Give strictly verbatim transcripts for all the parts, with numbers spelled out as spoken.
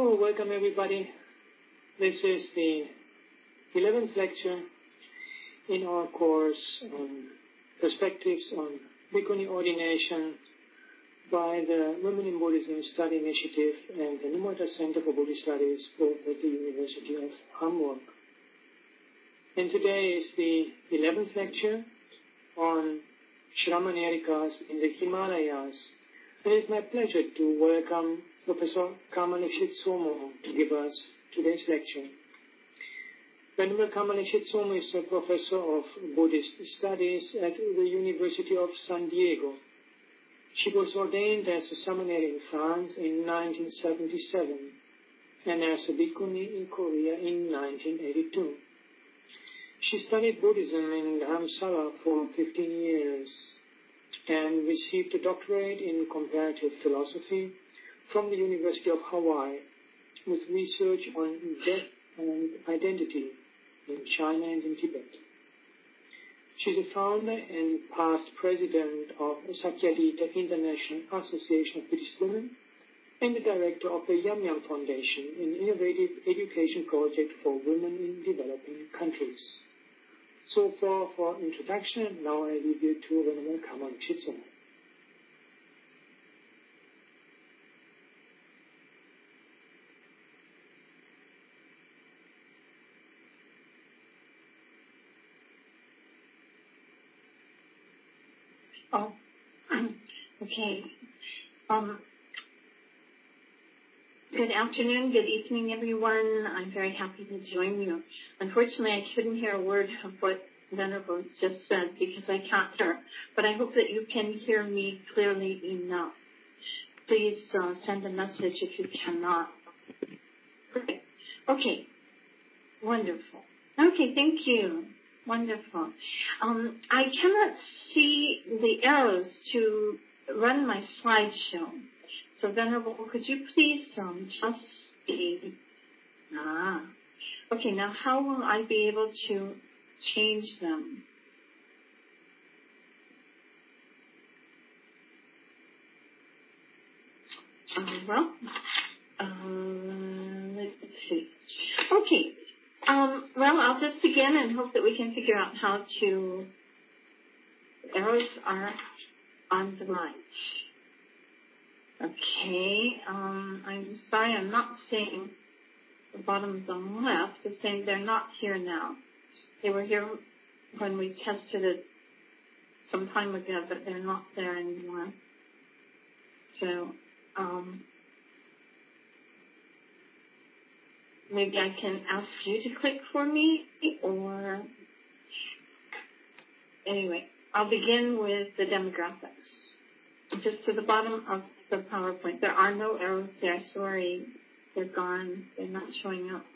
So, welcome everybody. This is the eleventh lecture in our course on perspectives on Bhikkhuni ordination by the Women in Buddhism Study Initiative and the Numata Center for Buddhist Studies, both at the University of Hamburg. And today is the eleventh lecture on Shramanerikas in the Himalayas. And it is my pleasure to welcome Professor Kamalekshit Somo to give us today's lecture. Venerable Kamalekshit Somo is a professor of Buddhist studies at the University of San Diego. She was ordained as a seminary in France in nineteen seventy-seven and as a bhikkhuni in Korea in nineteen eighty-two. She studied Buddhism in Dharamsala for fifteen years and received a doctorate in comparative philosophy from the University of Hawaii with research on death and identity in China and in Tibet. She is a founder and past president of Sakyadhita International Association of Buddhist Women and the director of the Yam Yam Foundation, an innovative education project for women in developing countries. So far for introduction, now I leave you to Venerable Kamalekshit Somo. Oh, okay. Um, good afternoon, good evening, everyone. I'm very happy to join you. Unfortunately, I couldn't hear a word of what Venerable just said because I can't hear, but I hope that you can hear me clearly enough. Please uh, send a message if you cannot. Perfect. Okay, wonderful. Okay, thank you. Wonderful. Um, I cannot see the arrows to run my slideshow. So, Venerable, could you please um, just see? Ah. Okay, now how will I be able to change them? Uh, well, uh, let's see. Okay. Um, well, I'll just begin and hope that we can figure out how to, the arrows are on the right. Okay, um, I'm sorry I'm not seeing the bottoms on the left. It's saying they're not here now. They were here when we tested it some time ago, but they're not there anymore. So, um, maybe I can ask you to click for me, or anyway, I'll begin with the demographics. Just to the bottom of the PowerPoint. There are no arrows there. Sorry, they're gone. They're not showing up.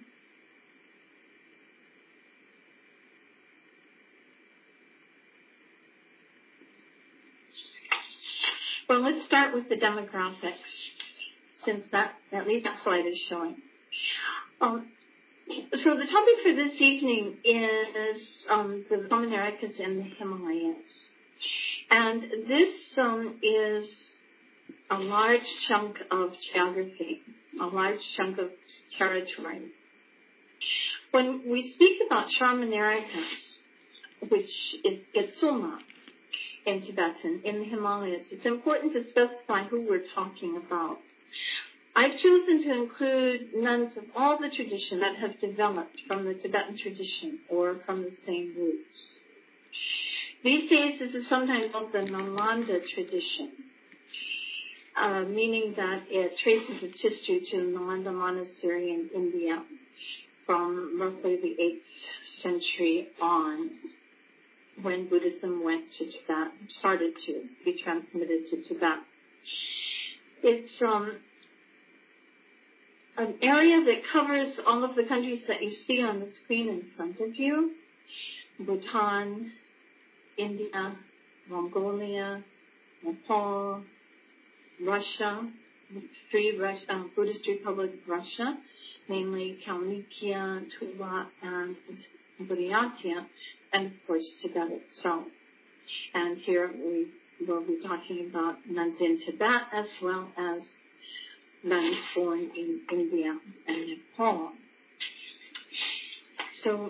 Well, let's start with the demographics, since that at least that slide is showing. Um, so the topic for this evening is um, the Shramanerikas in the Himalayas. And this um, is a large chunk of geography, a large chunk of territory. When we speak about Shramanerikas, which is Getsuma in Tibetan, in the Himalayas, it's important to specify who we're talking about. I've chosen to include nuns of all the tradition that have developed from the Tibetan tradition or from the same roots. These days, this is sometimes called the Nalanda tradition, uh, meaning that it traces its history to Nalanda Monastery in India from roughly the eighth century on, when Buddhism went to Tibet, started to be transmitted to Tibet. It's um, an area that covers all of the countries that you see on the screen in front of you: Bhutan, India, Mongolia, Nepal, Russia, three Russia, Buddhist Republic of Russia, namely Kalmykia, Tula, and Buryatia, and of course Tibet itself. And here we will be talking about nuns in Tibet as well as nuns born in India and Nepal. So,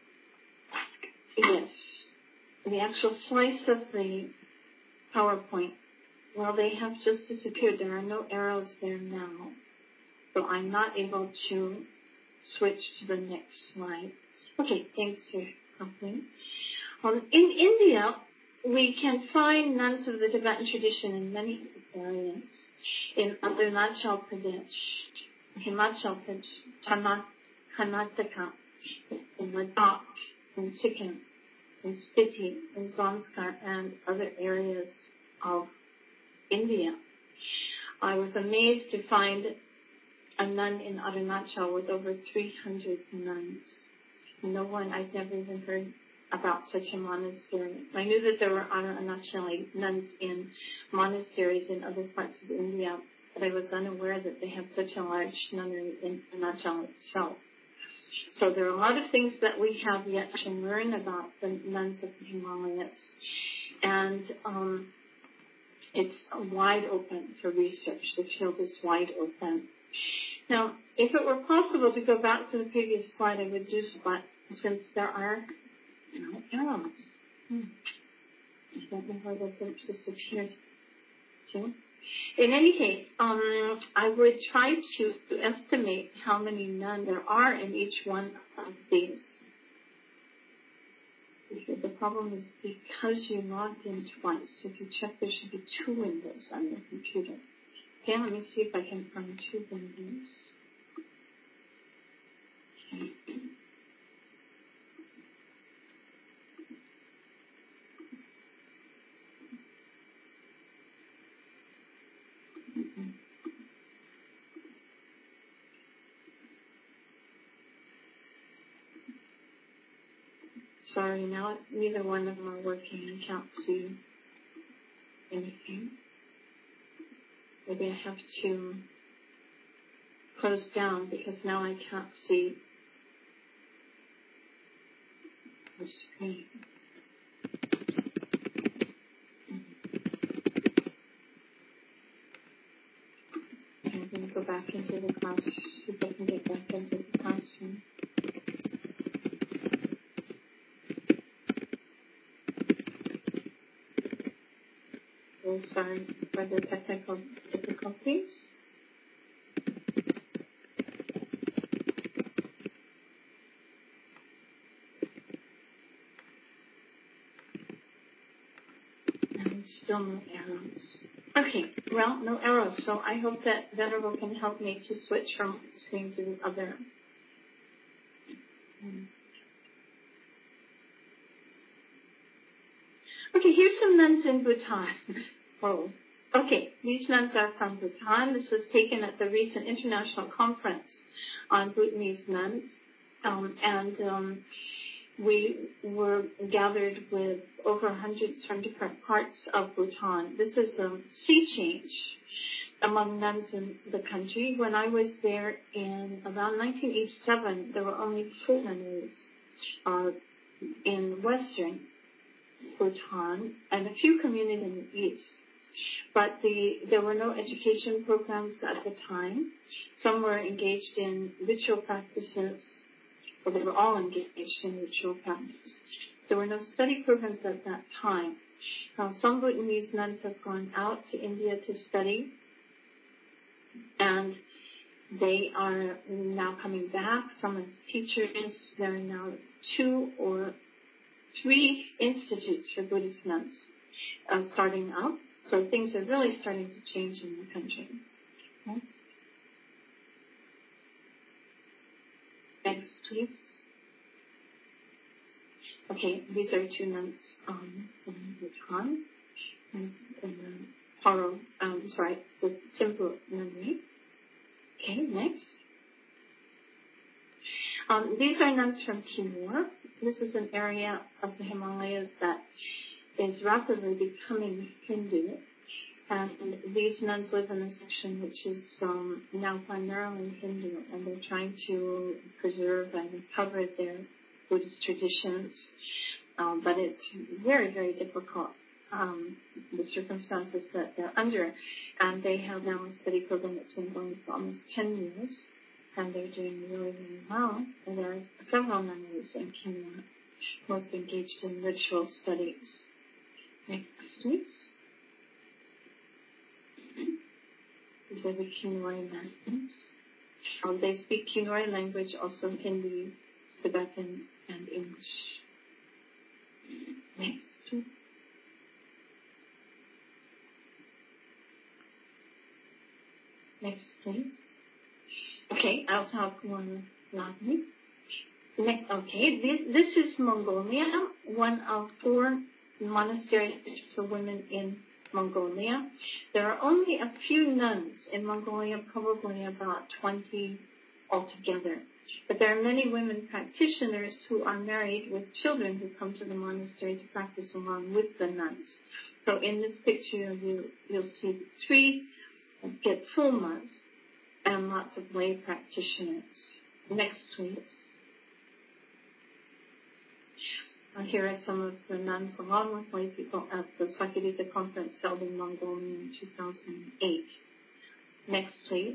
yes, the actual slice of the PowerPoint, well, they have just disappeared. There are no arrows there now. So I'm not able to switch to the next slide. Okay, thanks for helping. Um, in India, we can find nuns of the Tibetan tradition in many areas. In Arunachal Pradesh, Himachal Pradesh, Karnataka, in Ladakh, in Sikkim, in Spiti, in Zanskar, and other areas of India. I was amazed to find a nun in Arunachal with over three hundred nuns. No one, I've never even heard about such a monastery. I knew that there were Arunachali nuns in monasteries in other parts of India, but I was unaware that they have such a large nunnery in Arunachal itself. So there are a lot of things that we have yet to learn about the nuns of the Himalayas. And um, it's wide open for research. The field is wide open. Now, if it were possible to go back to the previous slide, I would do so, but since there are no arrows. Hmm. I don't know where they've disappeared to. In any case, um, I would try to estimate how many nuns there are in each one of these. The problem is because you logged in twice. If you check, there should be two windows on your computer. Okay, let me see if I can find two windows. Okay. Sorry, now neither one of them are working. I can't see anything. Maybe I have to close down because now I can't see the screen. I'm going to go back into the class, see if I can get back into the classroom. Sorry for the technical difficulties. And still no arrows. Okay, well, no arrows, so I hope that Venerable can help me to switch from one screen to the other. Okay, here's some nuns in Bhutan. Oh, okay. These nuns are from Bhutan. This was taken at the recent international conference on Bhutanese nuns, um, and um, we were gathered with over hundreds from different parts of Bhutan. This is a sea change among nuns in the country. When I was there in around nineteen eighty-seven, there were only four nunneries uh, in western Bhutan and a few communities in the east. But the, there were no education programs at the time. Some were engaged in ritual practices, or they were all engaged in ritual practice. There were no study programs at that time. Now, some Bhutanese nuns have gone out to India to study, and they are now coming back. Some as teachers. There are now two or three institutes for Buddhist nuns uh, starting up. So things are really starting to change in the country. Next. Next, please. Okay, these are two nuns um, from Bhutan. And, and uh, Paro, um, sorry, the Thimphu nunnery. Okay, next. Um, these are nuns from Timor. This is an area of the Himalayas that is rapidly becoming Hindu. And these nuns live in a section which is um, now primarily Hindu, and they're trying to preserve and recover their Buddhist traditions. Um, but it's very, very difficult um, the circumstances that they're under. And they have now a study program that's been going for almost ten years, and they're doing really, really well. And there are several nunneries in Kenya most engaged in ritual studies. Next, please. These are the Kinoi nuns. Um, they speak Kinoi language, also Hindi, Tibetan, and English. Next, please. Next, please. Okay, I'll talk more loudly. Next, okay, this, this is Mongolia, one of four monasteries for women in Mongolia. There are only a few nuns in Mongolia, probably about twenty altogether. But there are many women practitioners who are married with children who come to the monastery to practice along with the nuns. So in this picture, you, you'll see three Getsulmas and lots of lay practitioners. Next, please. Uh, here are some of the nuns along with lay people at the Sakirita conference held in Mongolia in two thousand eight. Next, please.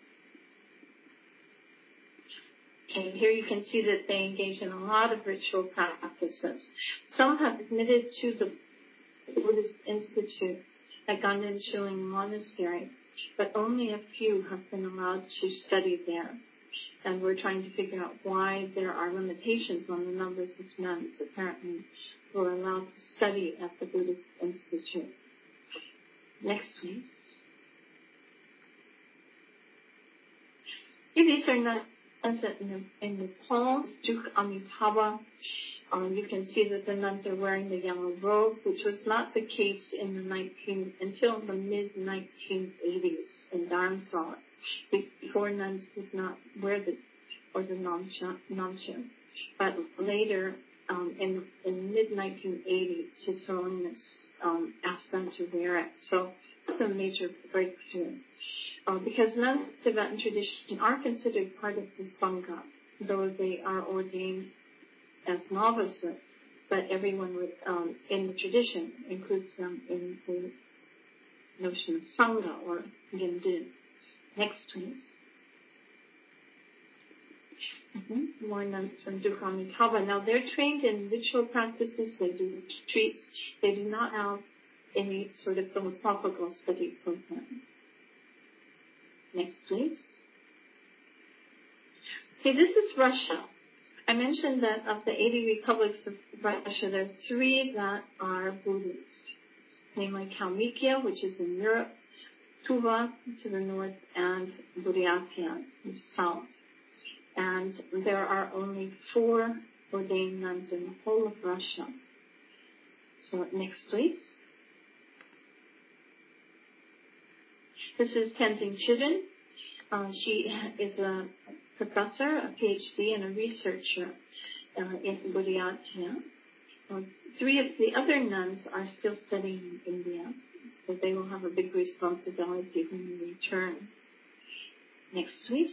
Okay, here you can see that they engage in a lot of ritual practices. Some have admitted to the Buddhist Institute at Ganden Chiling Monastery, but only a few have been allowed to study there. And we're trying to figure out why there are limitations on the numbers of nuns, apparently, who are allowed to study at the Buddhist Institute. Next, please. Here, these are nuns in, in Nepal, Duke Amitabha. Um, you can see that the nuns are wearing the yellow robe, which was not the case in the nineteen until the mid nineteen eighties in Dharamsala. Before, nuns did not wear the or the namcha, but later, um, in in mid nineteen eighties, His Holiness um, asked them to wear it. So it's a major breakthrough. Uh, because nuns in Tibetan tradition are considered part of the Sangha, though they are ordained as novices, but everyone with, um, in the tradition includes them in the notion of Sangha or Gendin. Next, please. Mm-hmm. More nuns from Duke Amitabha. Now, they're trained in ritual practices. They do retreats. They do not have any sort of philosophical study program. Next, please. Okay, this is Russia. I mentioned that of the eighty republics of Russia, there are three that are Buddhist, namely Kalmykia, which is in Europe, Tuva to the north, and Buryatia to the south. And there are only four ordained nuns in the whole of Russia. So next, please. This is Tenzin Chirin. Uh, she is a professor, a PhD, and a researcher uh, in Buryatia. Uh, three of the other nuns are still studying in India, so they will have a big responsibility when they return. Next, please.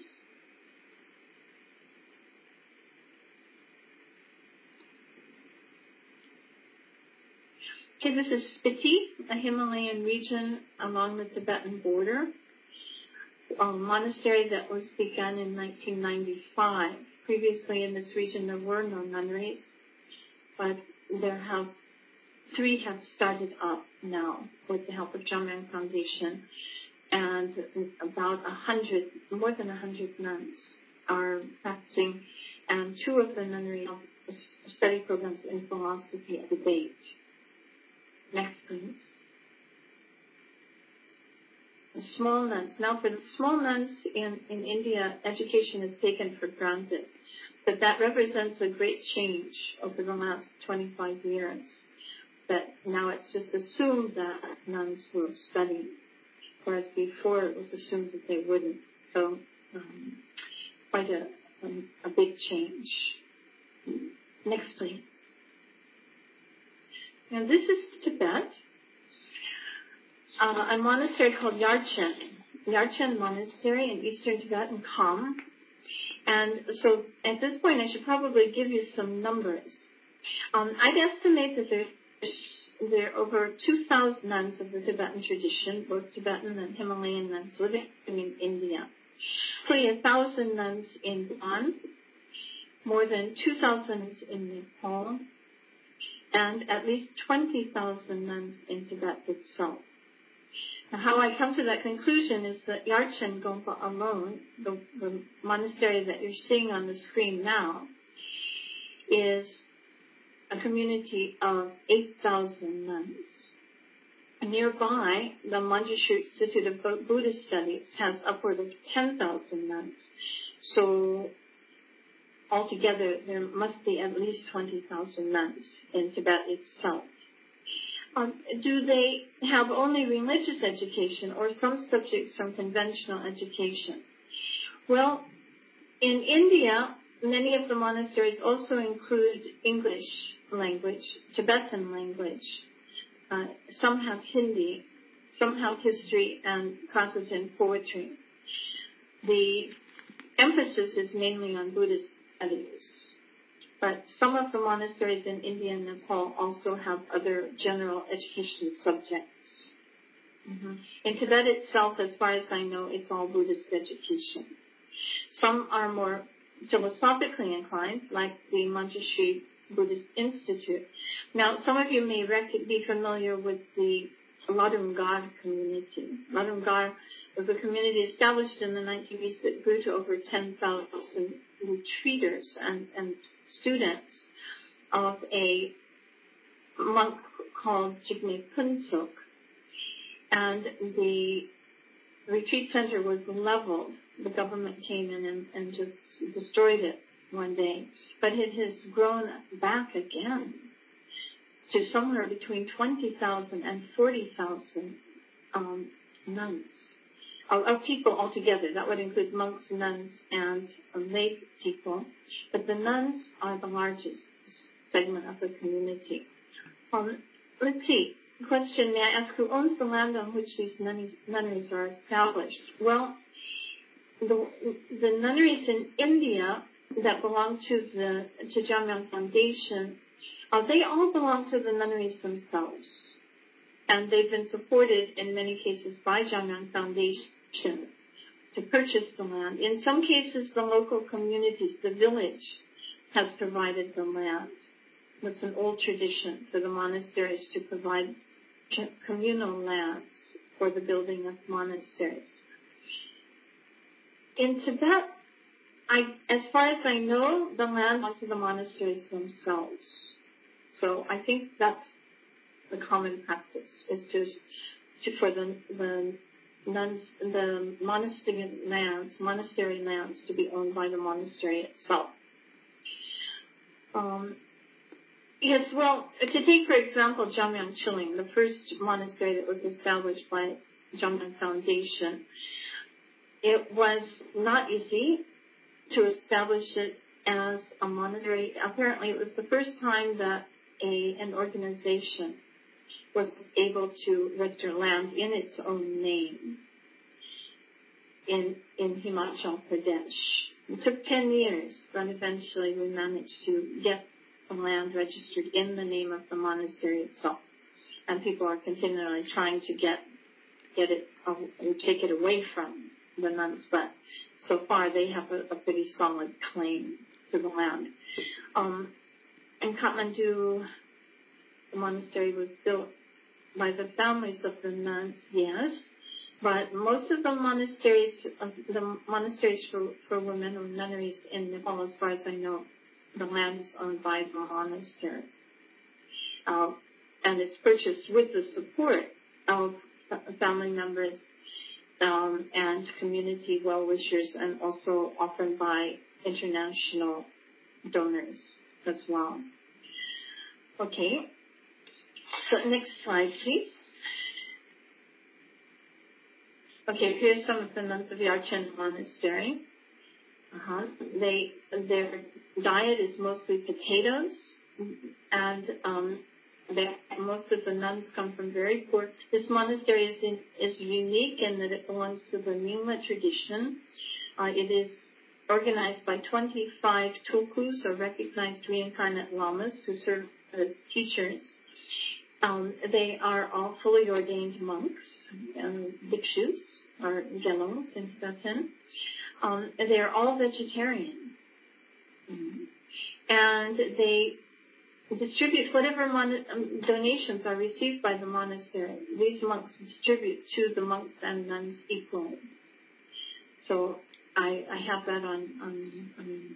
Okay, this is Spiti, a Himalayan region along the Tibetan border. A monastery that was begun in nineteen ninety-five. Previously in this region there were no nunneries, but there have three have started up now with the help of Jamyang Foundation, and about a hundred, more than a hundred nuns are practicing, and two of the nunneries have study programs in philosophy and debate. Next, please. The small nuns. Now, for the small nuns in, in India, education is taken for granted, but that represents a great change over the last twenty-five years. That now it's just assumed that nuns will study, whereas before it was assumed that they wouldn't. So, um, quite a, a, a big change. Next, please. Now, this is Tibet. Uh, a monastery called Yarchen. Yarchen Monastery in eastern Tibet in Kham. And so at this point, I should probably give you some numbers. Um, I'd estimate that there's there are over two thousand nuns of the Tibetan tradition, both Tibetan and Himalayan nuns living in India. Roughly a thousand nuns in Bhutan, more than two thousand in Nepal, and at least twenty thousand nuns in Tibet itself. Now, how I come to that conclusion is that Yarchen Gompa alone, the, the monastery that you're seeing on the screen now, is a community of eight thousand nuns. Nearby, the Manjushri Institute of Buddhist Studies has upward of ten thousand nuns. So altogether, there must be at least twenty thousand nuns in Tibet itself. Um, do they have only religious education or some subjects from conventional education? Well, in India, many of the monasteries also include English language, Tibetan language. Uh, some have Hindi, some have history and classes in poetry. The emphasis is mainly on Buddhist studies. But some of the monasteries in India and Nepal also have other general education subjects. Mm-hmm. In Tibet itself, as far as I know, it's all Buddhist education. Some are more philosophically inclined, like the Manjushri Buddhist Institute. Now, some of you may rec- be familiar with the Ladungar community. Ladungar was a community established in the nineties that grew to over ten thousand retreaters and, and students of a monk called Jigme Phuntsok. And the retreat center was leveled. The government came in and, and just destroyed it one day. But it has grown back again to somewhere between twenty thousand and forty thousand um, nuns, of, of people altogether. That would include monks, nuns, and uh, lay people. But the nuns are the largest segment of the community. Um, let's see. Question, may I ask, who owns the land on which these nunneries, nunneries are established? Well, the, the nunneries in India that belong to the to Jamyang Foundation, uh, they all belong to the nunneries themselves. And they've been supported in many cases by Jamyang Foundation to purchase the land. In some cases, the local communities, the village, has provided the land. It's an old tradition for the monasteries to provide communal lands for the building of monasteries. In Tibet, I, as far as I know, the land belongs to the monasteries themselves. So I think that's the common practice, is to, to for the, the nuns, the monastery lands, monastery lands to be owned by the monastery itself. Um, Yes, well, to take, for example, Jamyang Chiling, the first monastery that was established by Jamyang Foundation, it was not easy to establish it as a monastery. Apparently, it was the first time that a, an organization was able to register land in its own name in, in Himachal Pradesh. It took ten years, but eventually we managed to get the land registered in the name of the monastery itself. And people are continually trying to get get it, uh, take it away from the nuns, but so far they have a, a pretty solid claim to the land. Um, in Kathmandu, the monastery was built by the families of the nuns, yes, but most of the monasteries, uh, the monasteries for, for women or nunneries in Nepal, as far as I know, the land is owned by the monastery. Uh, and it's purchased with the support of family members um, and community well-wishers, and also often by international donors as well. Okay. So next slide, please. Okay, here's some of the nuns of Yarchen Monastery. Uh-huh. They, their diet is mostly potatoes, and um, they, most of the nuns come from very poor. This monastery is, in, is unique in that it belongs to the Nyingma tradition. Uh, it is organized by twenty-five tulkus, or recognized reincarnate lamas, who serve as teachers. Um, they are all fully ordained monks, um, bhikshus, or gelons in Tibetan. Um, they are all vegetarian. Mm-hmm. And they distribute whatever mon- um, donations are received by the monastery. These monks distribute to the monks and nuns equally. So I, I have that on, on, on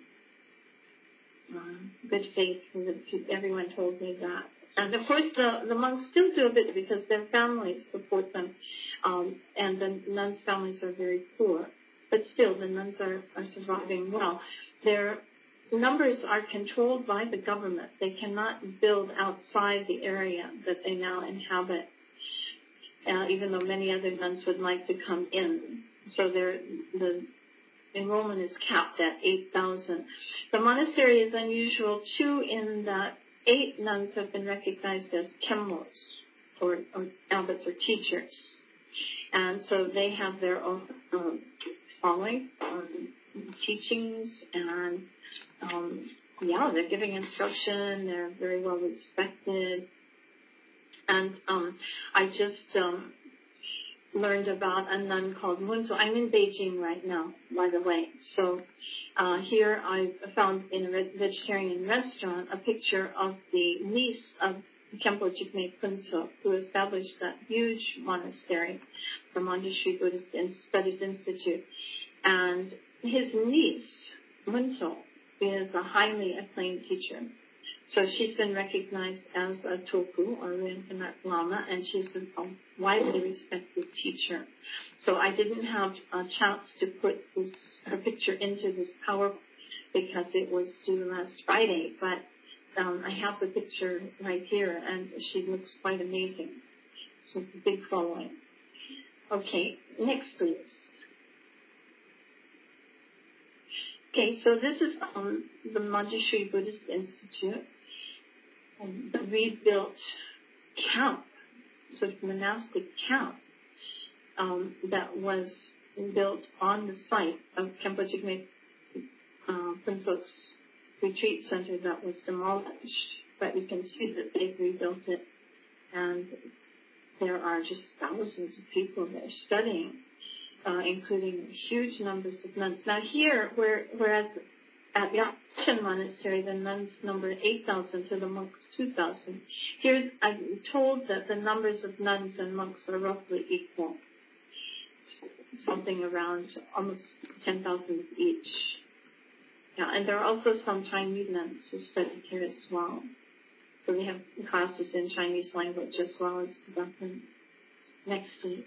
uh, good faith. Everyone told me that. And of course, the, the monks still do a bit because their families support them, um, and the nuns' families are very poor. But still, the nuns are, are surviving well. Their numbers are controlled by the government. They cannot build outside the area that they now inhabit, uh, even though many other nuns would like to come in. So the enrollment is capped at eight thousand. The monastery is unusual, too, in that eight nuns have been recognized as kemmos, or, or abbots or teachers. And so they have their own um, following, um, teachings, and um, yeah, they're giving instruction. They're very well respected. And um, I just um, learned about a nun called Munzo. I'm in Beijing right now, by the way. So uh, here I found in a vegetarian restaurant a picture of the niece of Khenpo Jigme Phuntsok, who established that huge monastery, the Manjushri Buddhist Studies Institute. And his niece, Munzo, is a highly acclaimed teacher. So she's been recognized as a Tulku, or reincarnate Lama, and she's a widely respected teacher. So I didn't have a chance to put this, her picture into this PowerPoint because it was due last Friday, but um, I have the picture right here, and she looks quite amazing. She's a big following. Okay, next please. Okay, so this is um, the Manjushri Buddhist Institute. The rebuilt camp, sort of monastic camp, um, that was built on the site of Khenpo Jigme uh, Phuntsok's retreat center that was demolished. But you can see that they've rebuilt it, and there are just thousands of people there studying, uh, including huge numbers of nuns. Now here, where, whereas at Yakshan Monastery, the nuns number eight thousand to the monks two thousand. Here, I'm told that the numbers of nuns and monks are roughly equal, something around almost ten thousand each. Yeah, and there are also some Chinese nuns who study here as well. So we have classes in Chinese language as well as Tibetan. Next, please.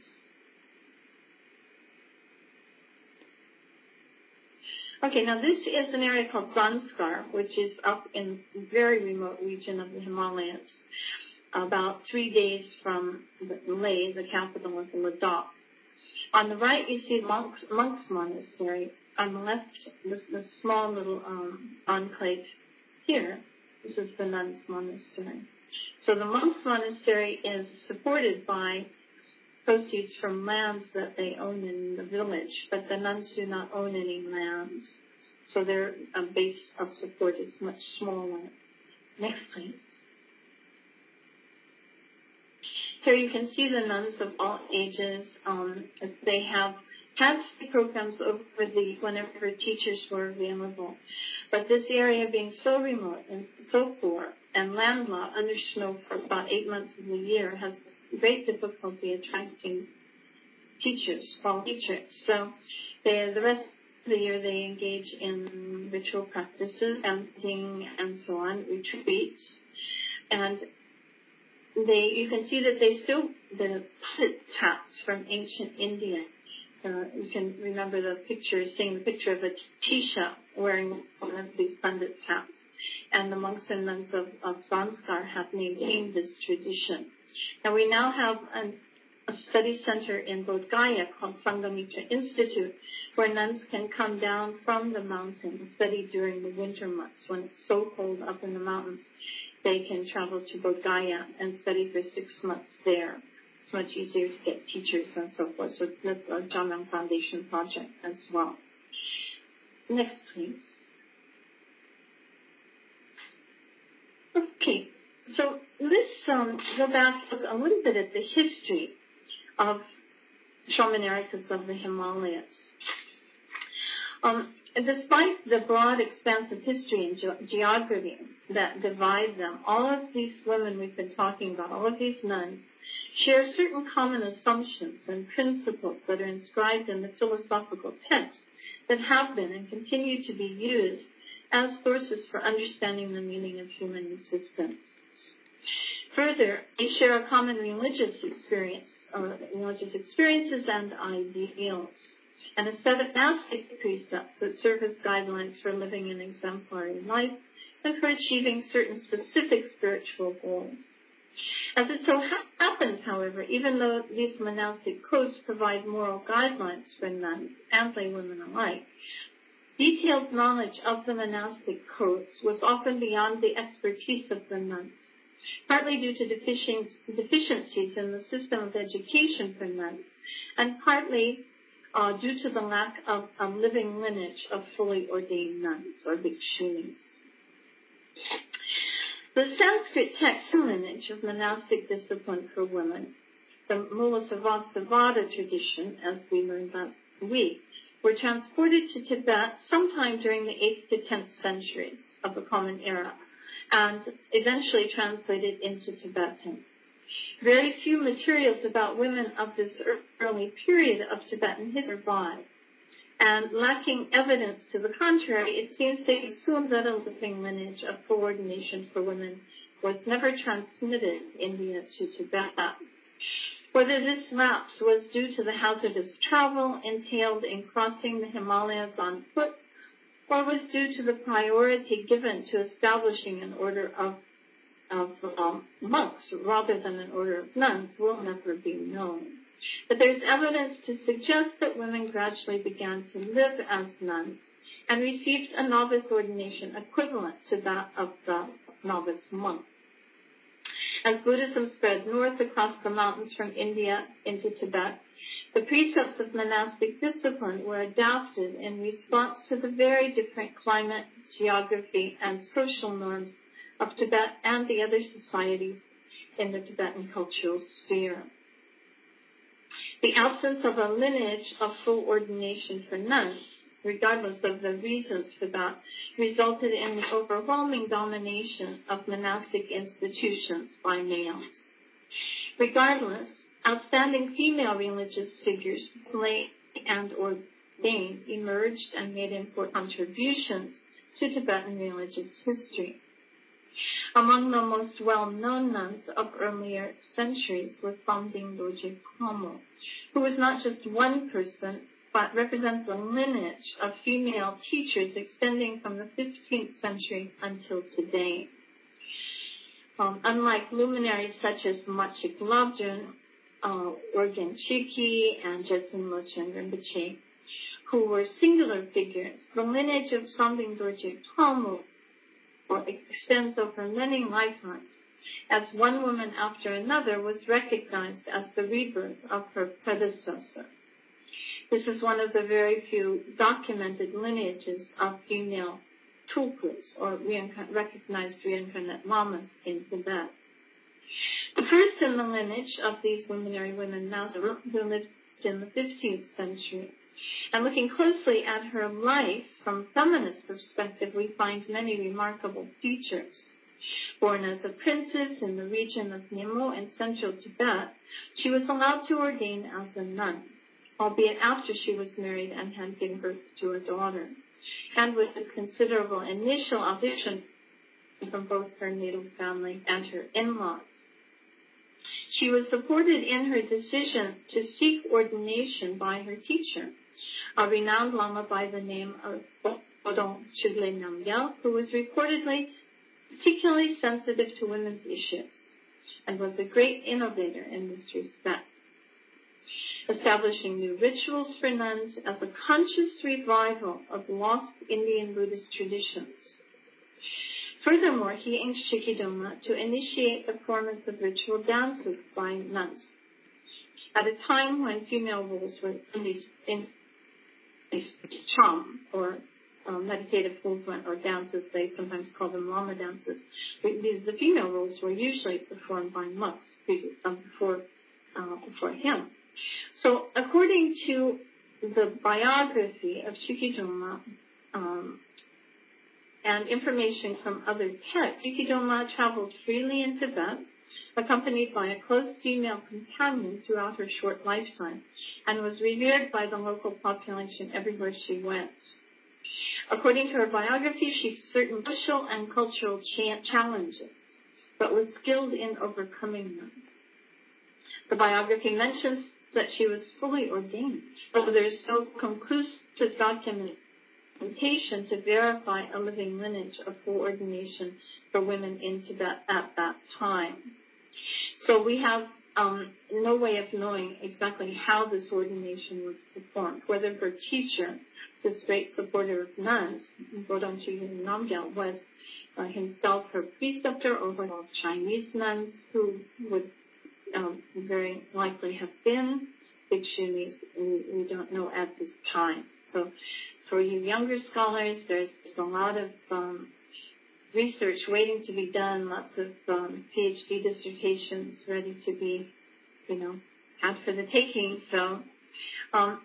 Okay, now this is an area called Zanskar, which is up in a very remote region of the Himalayas, about three days from Leh, the capital of Ladakh. On the right, you see Monks, Monks Monastery. On the left, this, this small little um, enclave here. This is the Nuns Monastery. So the Monks Monastery is supported by proceeds from lands that they own in the village, but the nuns do not own any lands, so their uh, base of support is much smaller. Next, please. Here you can see the nuns of all ages. Um, they have had programs over the whenever teachers were available, but this area being so remote and so poor and landlocked under snow for about eight months of the year has great difficulty attracting teachers, fall teachers. So they, the rest of the year they engage in ritual practices, chanting, and so on, retreats. And they, you can see that they still, the puppet taps from ancient India. Uh, you can remember the picture, seeing the picture of a Tisha wearing one of these pandit hats. And the monks and nuns of, of Zanskar have maintained this tradition. Now we now have an, a study center in Bodh Gaya called Sanghamitra Institute, where nuns can come down from the mountain and study during the winter months when it's so cold up in the mountains. They can travel to Bodh Gaya and study for six months there. It's much easier to get teachers and so forth. So that's our Jamyang Foundation project as well. Next, please. Okay. So let's um, go back a little bit at the history of Shaman Erikas of the Himalayas. Um, despite the broad expanse of history and ge- geography that divide them, all of these women we've been talking about, all of these nuns, share certain common assumptions and principles that are inscribed in the philosophical texts that have been and continue to be used as sources for understanding the meaning of human existence. Further, they share a common religious experience, or religious experiences and ideals, and a set of monastic precepts that serve as guidelines for living an exemplary life and for achieving certain specific spiritual goals. As it so ha- happens, however, even though these monastic codes provide moral guidelines for nuns and laywomen alike, detailed knowledge of the monastic codes was often beyond the expertise of the nuns, partly due to deficient, deficiencies in the system of education for nuns, and partly uh, due to the lack of a living lineage of fully ordained nuns, or bhikshunis. The Sanskrit text lineage of monastic discipline for women, the Mulasarvastivada tradition, as we learned last week, were transported to Tibet sometime during the eighth to tenth centuries of the Common Era, and eventually translated into Tibetan. Very few materials about women of this early period of Tibetan history survive, and lacking evidence to the contrary, it seems to assume that a living lineage of coordination for women was never transmitted in India to Tibet. Whether this lapse was due to the hazardous travel entailed in crossing the Himalayas on foot, or was due to the priority given to establishing an order of, of um, monks rather than an order of nuns, will never be known. But there's evidence to suggest that women gradually began to live as nuns and received a novice ordination equivalent to that of the novice monks. As Buddhism spread north across the mountains from India into Tibet, the precepts of monastic discipline were adapted in response to the very different climate, geography, and social norms of Tibet and the other societies in the Tibetan cultural sphere. The absence of a lineage of full ordination for nuns, regardless of the reasons for that, resulted in the overwhelming domination of monastic institutions by males. Regardless, outstanding female religious figures, lay and ordained, emerged and made important contributions to Tibetan religious history. Among the most well-known nuns of earlier centuries was Samding Dorje Kamo, who was not just one person, but represents a lineage of female teachers extending from the fifteenth century until today. Um, unlike luminaries such as Machik Labdrön, uh, Urgen Chiki, and Jetsun Lodchen Rinpoche, who were singular figures, the lineage of Samding Dorje Kamo extends over many lifetimes, as one woman after another was recognized as the rebirth of her predecessor. This is one of the very few documented lineages of female tulkus, or reinca- recognized reincarnate lamas in Tibet. The first in the lineage of these luminary women, Nazareth, who lived in the fifteenth century. And looking closely at her life from a feminist perspective, we find many remarkable features. Born as a princess in the region of Nimmo in central Tibet, she was allowed to ordain as a nun, albeit after she was married and had given birth to a daughter, and with a considerable initial opposition from both her native family and her in-laws. She was supported in her decision to seek ordination by her teacher, a renowned lama by the name of Bodong Chugle Namgyal, who was reportedly particularly sensitive to women's issues and was a great innovator in this respect, establishing new rituals for nuns as a conscious revival of lost Indian Buddhist traditions. Furthermore, he aimed Shikidoma to initiate the performance of ritual dances by nuns at a time when female roles were in cham, or um, meditative movement or dances. They sometimes call them Lama dances. These, the female roles were usually performed by monks um, before, uh, before him. So according to the biography of Chikidoma, um, and information from other texts, Chikidoma traveled freely in Tibet, accompanied by a close female companion throughout her short lifetime, and was revered by the local population everywhere she went. According to her biography, she faced certain social and cultural cha- challenges, but was skilled in overcoming them. The biography mentions that she was fully ordained, though there is no conclusive documentation to verify a living lineage of full ordination for women in Tibet at that time. So we have um, no way of knowing exactly how this ordination was performed, whether her teacher, this great supporter of nuns, Bodong Chögyam Namgyal, was uh, himself her preceptor, or whether Chinese nuns who would um, very likely have been bhikshunis, we, we don't know at this time. So for you younger scholars, there's a lot of um, research waiting to be done, lots of um, PhD dissertations ready to be, you know, out for the taking. So um,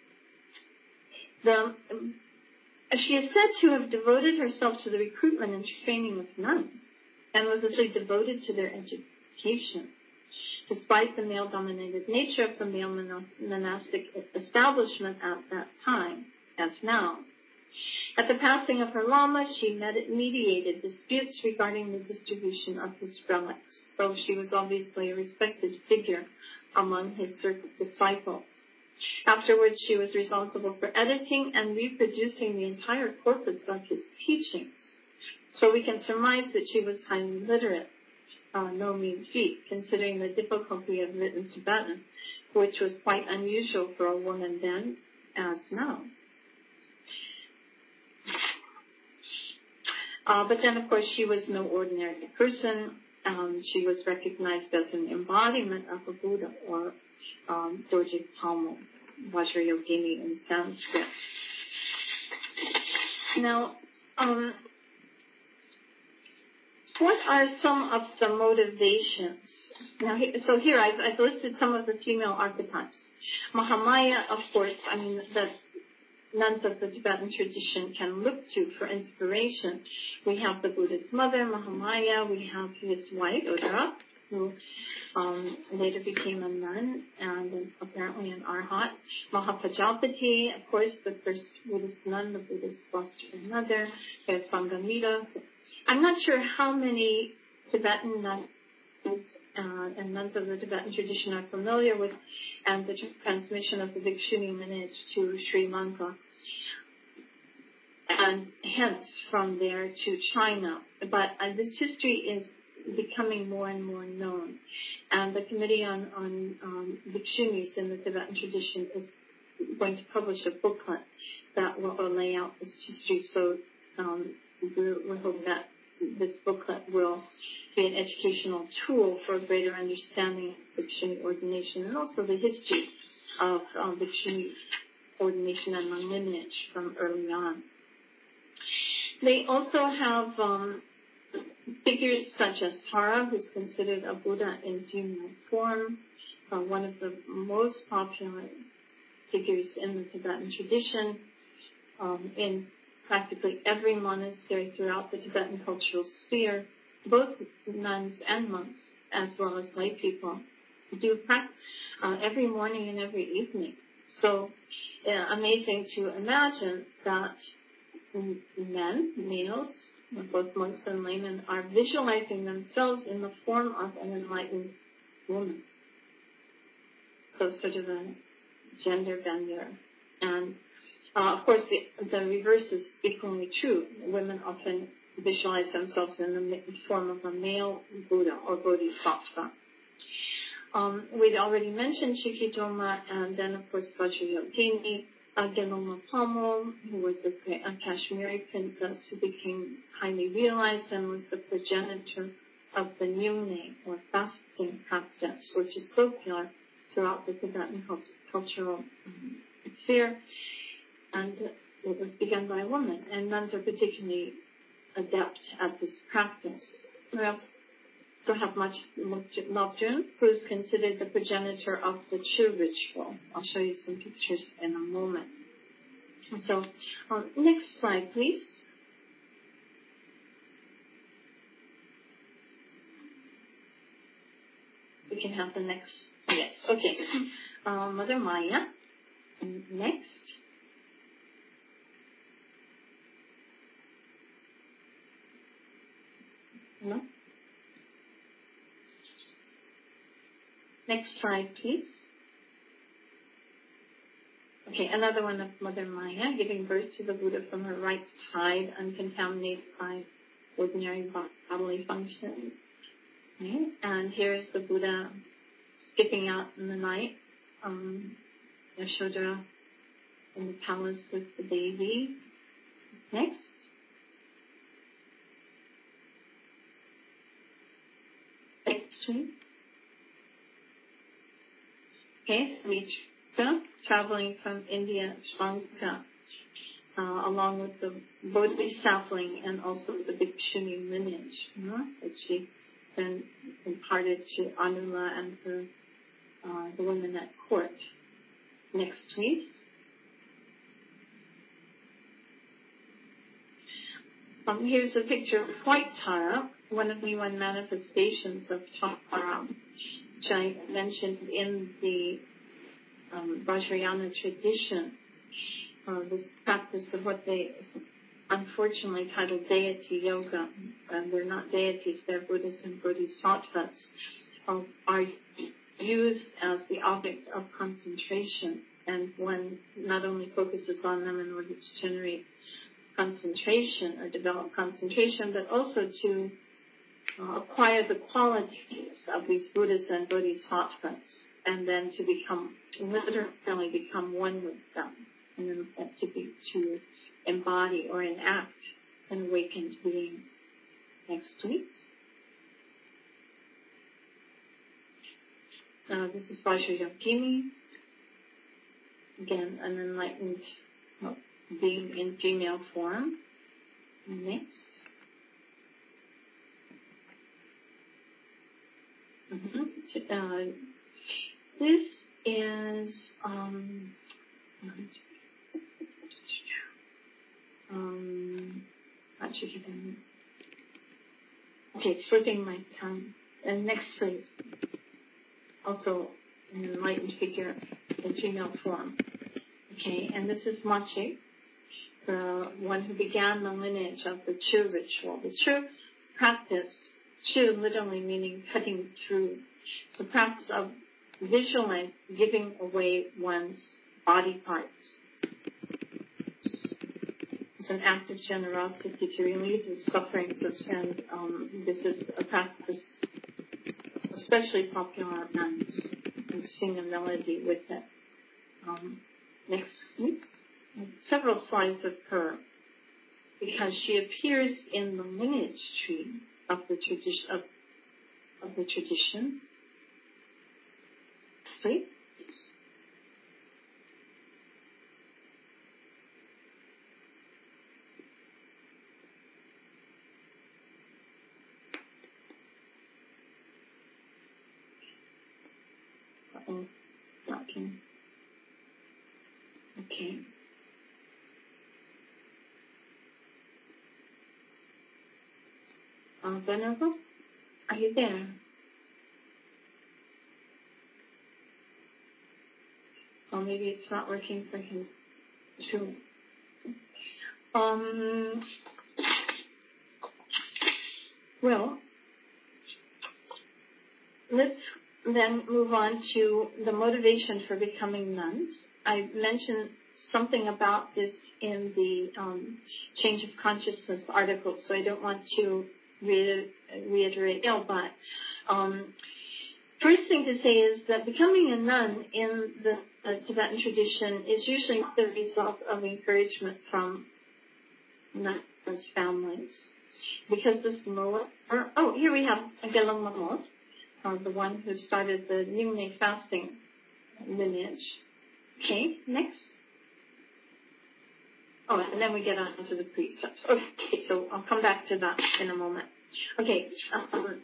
the, she is said to have devoted herself to the recruitment and training of nuns and was essentially devoted to their education. Despite the male-dominated nature of the male monastic establishment at that time, as now. At the passing of her Lama, she mediated disputes regarding the distribution of his relics, so she was obviously a respected figure among his disciples. Afterwards, she was responsible for editing and reproducing the entire corpus of his teachings, so we can surmise that she was highly literate. Uh, no mean feat, considering the difficulty of written Tibetan, which was quite unusual for a woman then as now. Uh, but then, of course, she was no ordinary person. Um, she was recognized as an embodiment of a Buddha, or um, Dorje Palmo, Vajrayogini in Sanskrit. Now, um, what are some of the motivations? Now, so here I've, I've listed some of the female archetypes. Mahamaya, of course, I mean, the nuns of the Tibetan tradition can look to for inspiration. We have the Buddha's mother, Mahamaya. We have his wife, Udara, who um, later became a nun and apparently an arhat. Mahapajapati, of course, the first Buddhist nun, the Buddha's foster mother. There's Sanghamitra. I'm not sure how many Tibetan nuns uh, and nuns of the Tibetan tradition are familiar with and the transmission of the Bhikshuni lineage to Sri Lanka, and hence from there to China. But uh, this history is becoming more and more known. And the Committee on, on um, Bhikshunis in the Tibetan tradition is going to publish a booklet that will lay out this history. So um, we hope that this booklet will be an educational tool for a greater understanding of Bhikshuni ordination and also the history of um, Bhikshuni ordination and lineage from early on. They also have um, figures such as Tara, who's considered a Buddha in female form, uh, one of the most popular figures in the Tibetan tradition. Um, in practically every monastery throughout the Tibetan cultural sphere, both nuns and monks, as well as lay people, do practice uh, every morning and every evening. So uh, amazing to imagine that men, males, both monks and laymen, are visualizing themselves in the form of an enlightened woman. So sort of a gender bender. And Uh, of course, the, the reverse is equally true. Women often visualize themselves in the form of a male Buddha or Bodhisattva. Um, we'd already mentioned Chikidoma, and then, of course, Vajrayogini, uh, Geloma Palmo, who was a, a Kashmiri princess who became highly realized and was the progenitor of the Nyungne, or fasting practice, which is so popular throughout the Tibetan cultural um, sphere. And it was begun by a woman, and nuns are particularly adept at this practice. We also have much Lobjun, who is considered the progenitor of the Chu ritual. I'll show you some pictures in a moment. So, um, next slide, please. We can have the next. Yes, okay. Um, Mother Maya. Next. No. Next slide, please. Okay, another one of Mother Maya, giving birth to the Buddha from her right side, uncontaminated by ordinary bodily functions. Okay, and here's the Buddha skipping out in the night. Um, Yashoda in the palace with the baby. Next. Next, please. Okay, Smitra, traveling from India, Sri Lanka, uh, along with the Bodhi sapling and also the Bhikshuni lineage, you know, that she then imparted to Anula and her, uh, the women at court. Next, please. Um, here's a picture of White Tara, one of the one manifestations of Tara, which I mentioned in the um, Vajrayana tradition. Uh, this practice of what they unfortunately titled deity yoga, and they're not deities, they're Buddhas and Bodhisattvas, uh, are used as the object of concentration, and one not only focuses on them in order to generate concentration or develop concentration, but also to uh, acquire the qualities of these Buddhas and Bodhisattvas, and then to become, literally become one with them, and then to be, to embody or enact an awakened being. Next, please. Uh, this is Vajrayogini. Again, an enlightened well, being in female form. Next. Mm-hmm. Uh, this is um, um, okay, slipping my tongue. And next, please. Also, an enlightened figure in female form. Okay, and this is Machi, the one who began the lineage of the Chu ritual. The Chu practice, Chu literally meaning cutting through. It's a practice of visualizing giving away one's body parts. It's an act of generosity to relieve the sufferings of sin. Um, this is a practice especially popular at nuns, and sing a melody with it. Um, next week, several slides of her, because she appears in the lineage tree of the tradition of, of the tradition. Sleep. Uh-oh, blocking. Okay. Uh, Venerable, are you there? Or maybe it's not working for him too. Um, well, let's then move on to the motivation for becoming nuns. I mentioned something about this in the um, Change of Consciousness article, so I don't want to re- reiterate it, but um, first thing to say is that becoming a nun in the uh, Tibetan tradition is usually the result of encouragement from nuns' families. Because this Moa, or, oh, here we have Gelung Mahot, uh, the one who started the Nyingme fasting lineage. Okay, next. Oh, and then we get on to the precepts. Okay, so I'll come back to that in a moment. Okay, um,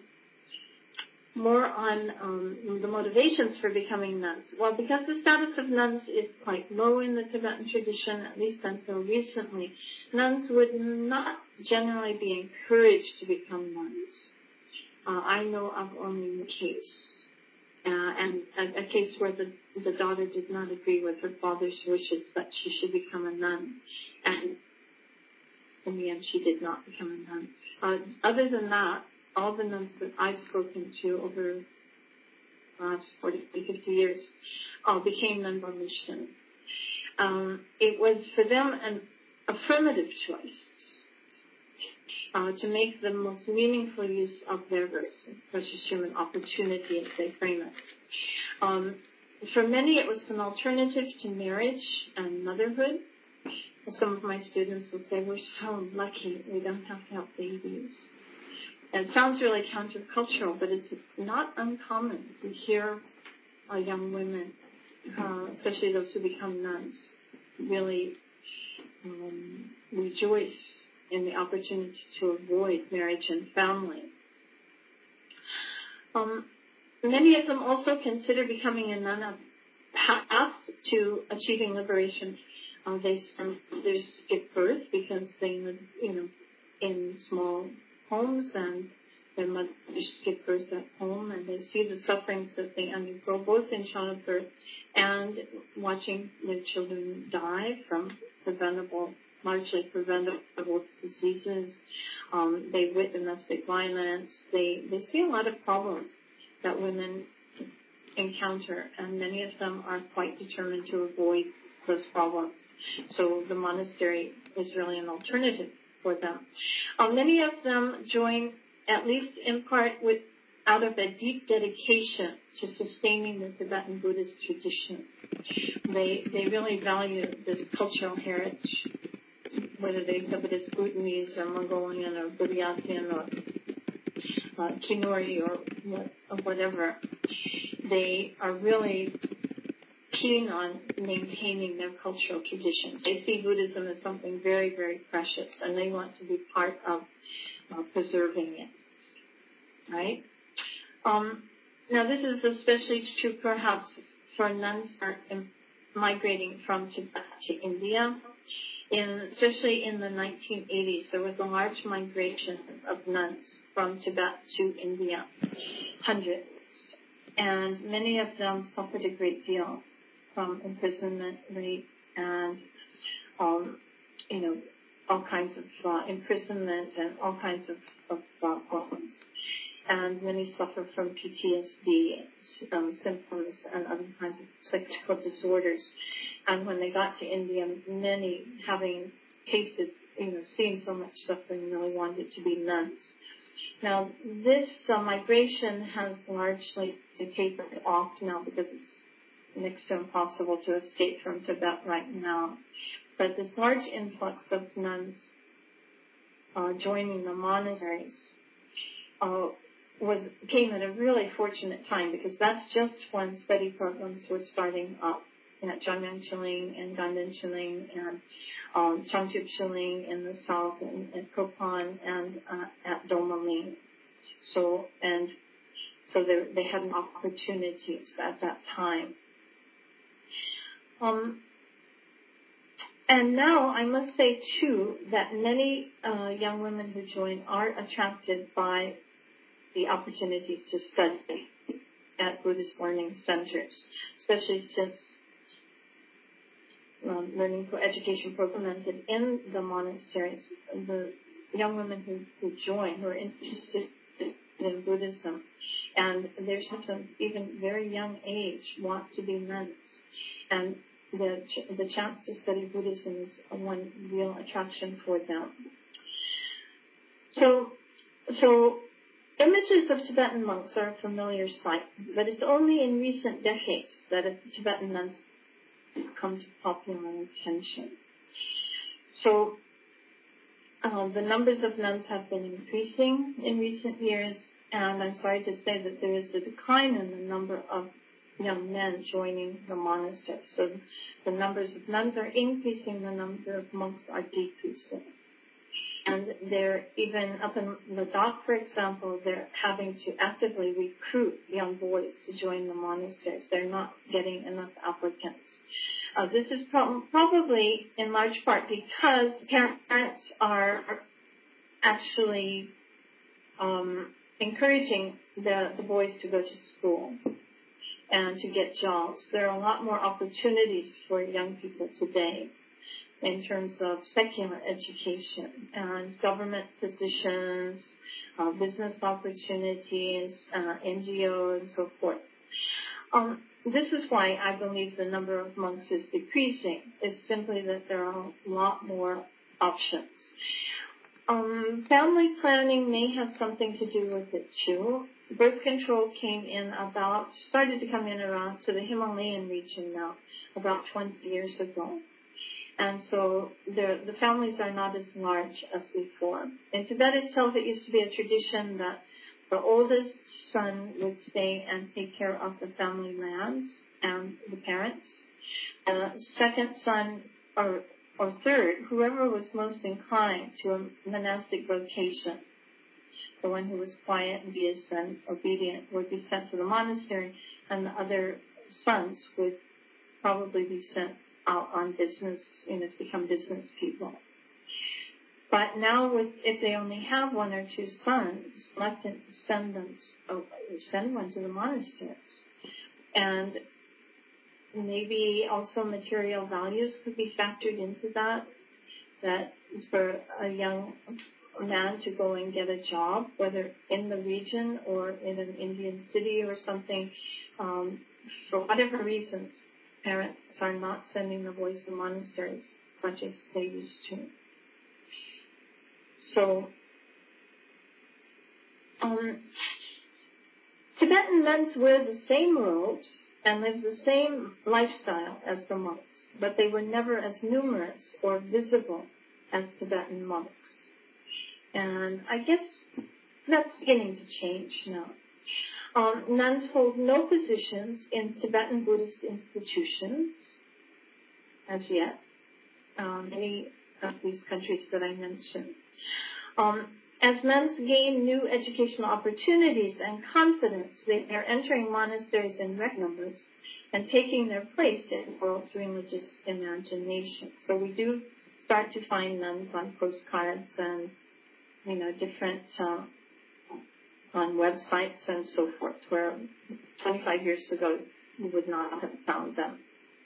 more on um, the motivations for becoming nuns. Well, because the status of nuns is quite low in the Tibetan tradition, at least until recently, nuns would not generally be encouraged to become nuns. Uh, I know of only one case, uh, and a, a case where the, the daughter did not agree with her father's wishes that she should become a nun, and in the end she did not become a nun. Uh, other than that, all the nuns that I've spoken to over the last forty, fifty years all became nuns on mission. Um, it was for them an affirmative choice uh, to make the most meaningful use of their precious human opportunity, as they frame it. Um, for many, it was an alternative to marriage and motherhood. Some of my students will say, we're so lucky we don't have to have babies. And it sounds really countercultural, but it's not uncommon to hear uh, young women, uh, especially those who become nuns, really um, rejoice in the opportunity to avoid marriage and family. Um, many of them also consider becoming a nun a path to achieving liberation. Uh, they sometimes skip birth because they live, you know, in small homes, and their mothers give birth at home, and they see the sufferings that they undergo both in childbirth and watching their children die from preventable, largely preventable diseases. Um, they witness domestic violence. They they see a lot of problems that women encounter, and many of them are quite determined to avoid those problems. So the monastery is really an alternative for them. Uh, many of them join, at least in part, with out of a deep dedication to sustaining the Tibetan Buddhist tradition. They they really value this cultural heritage, whether they exhibit as Bhutanese or Mongolian or Buryatian or uh, Kinuri or, what, or whatever. They are really keen on maintaining their cultural traditions. They see Buddhism as something very, very precious, and they want to be part of uh, preserving it. Right? Um, now, this is especially true, perhaps, for nuns who are migrating from Tibet to India. In, especially in the nineteen eighties, there was a large migration of nuns from Tibet to India, hundreds, and many of them suffered a great deal from imprisonment, rape, and, um, you know, all kinds of uh, imprisonment and all kinds of, of uh, problems. And many suffer from P T S D um, symptoms and other kinds of psychical disorders. And when they got to India, many, having tasted, you know, seeing so much suffering, really wanted to be nuns. Now, this uh, migration has largely tapered off now because it's next to impossible to escape from Tibet right now. But this large influx of nuns uh, joining the monasteries uh, was came at a really fortunate time, because that's just when study programs were starting up at Jamyang Chiling and Ganden Chiling and um, Changchub Chiling in the south, and, and Kopan, and uh, at Domaling. So and so they they had opportunities at that time. Um, and now I must say, too, that many uh, young women who join are attracted by the opportunities to study at Buddhist learning centers, especially since um, learning for education implemented in the monasteries. The young women who, who join, who are interested in Buddhism, and there's sometimes even very young age, want to be nuns. And the ch- the chance to study Buddhism is one real attraction for them. So, so images of Tibetan monks are a familiar sight, but it's only in recent decades that Tibetan nuns have come to popular attention. So, uh, the numbers of nuns have been increasing in recent years, and I'm sorry to say that there is a decline in the number of young men joining the monastery. So the numbers of nuns are increasing, the number of monks are decreasing. And they're even up in Ladakh, for example, they're having to actively recruit young boys to join the monasteries. They're not getting enough applicants. Uh, this is pro- probably in large part because parents are actually um, encouraging the, the boys to go to school and to get jobs. There are a lot more opportunities for young people today in terms of secular education and government positions, uh, business opportunities, uh, N G O, and so forth. Um, this is why I believe the number of monks is decreasing. It's simply that there are a lot more options. Um, family planning may have something to do with it too. Birth control came in about, started to come in around to the Himalayan region now, about twenty years ago. And so the, the families are not as large as before. In Tibet itself, it used to be a tradition that the oldest son would stay and take care of the family lands and the parents. The second son, or, or third, whoever was most inclined to a monastic vocation, the one who was quiet and pious and obedient, would be sent to the monastery, and the other sons would probably be sent out on business, you know, to become business people. But now, with if they only have one or two sons, reluctant to send them, oh, send one to the monasteries, and maybe also material values could be factored into that. That for a young man to go and get a job, whether in the region or in an Indian city or something, um, for whatever reasons, parents are not sending the boys to monasteries as much as they used to. So, um, Tibetan nuns wear the same robes and live the same lifestyle as the monks, but they were never as numerous or visible as Tibetan monks. And I guess that's beginning to change now. Um, nuns hold no positions in Tibetan Buddhist institutions as yet, um, any of these countries that I mentioned. Um, as nuns gain new educational opportunities and confidence, they are entering monasteries in record numbers and taking their place in the world's religious imagination. So we do start to find nuns on postcards and, you know, different uh, on websites and so forth, where twenty-five years ago you would not have found them.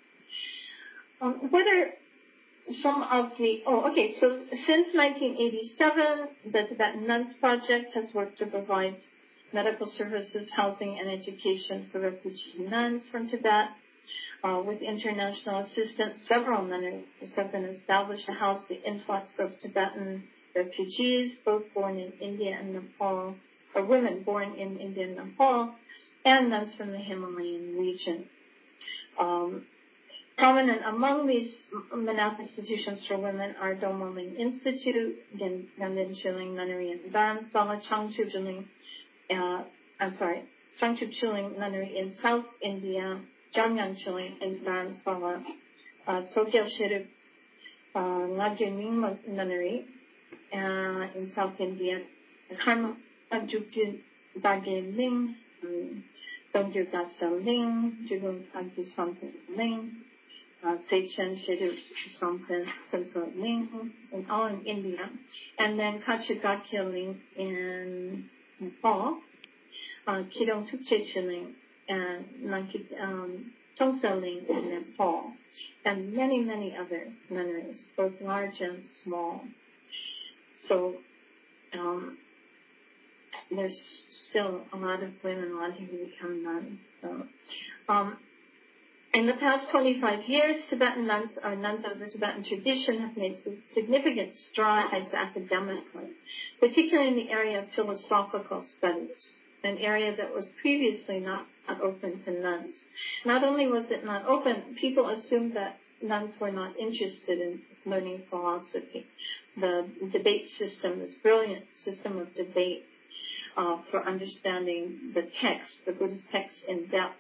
Um, whether some of the, oh, okay, so since nineteen eighty-seven, the Tibetan Nuns Project has worked to provide medical services, housing, and education for refugee nuns from Tibet. Uh, with international assistance, several nunneries have been established to house the influx of Tibetan refugees, both born in India and Nepal, or women born in India and Nepal, and nuns from the Himalayan region. Um, prominent among these monastic institutions for women are Dharma Ling Institute, Ganden Chiling Nunnery in Dharamsala, Changchu Chiling, uh, I'm sorry, Changchu Chiling Nunnery in South India, Jamyang Chiling in Dharamsala, uh, Sogyal Sherip uh, Nagyaming Nunnery uh, in South India, Karma Jukyu Dage Ling, Dongyu Gasa Ling, Jugum Tagyu Sampan Ling, Seichen Shiru Sampan Kunsa Ling, and all in India, and then Kachagakya Ling in Nepal, uh, Kidong Tukche Ling, and um, Tongsa Ling in Nepal, and many, many other nunneries, both large and small. So, um, there's still a lot of women wanting to become nuns. So, um, in the past twenty-five years, Tibetan nuns, or nuns of the Tibetan tradition, have made significant strides academically, particularly in the area of philosophical studies, an area that was previously not, not open to nuns. Not only was it not open, people assumed that nuns were not interested in learning philosophy. The debate system, this brilliant system of debate, Uh, for understanding the text, the Buddhist text in depth,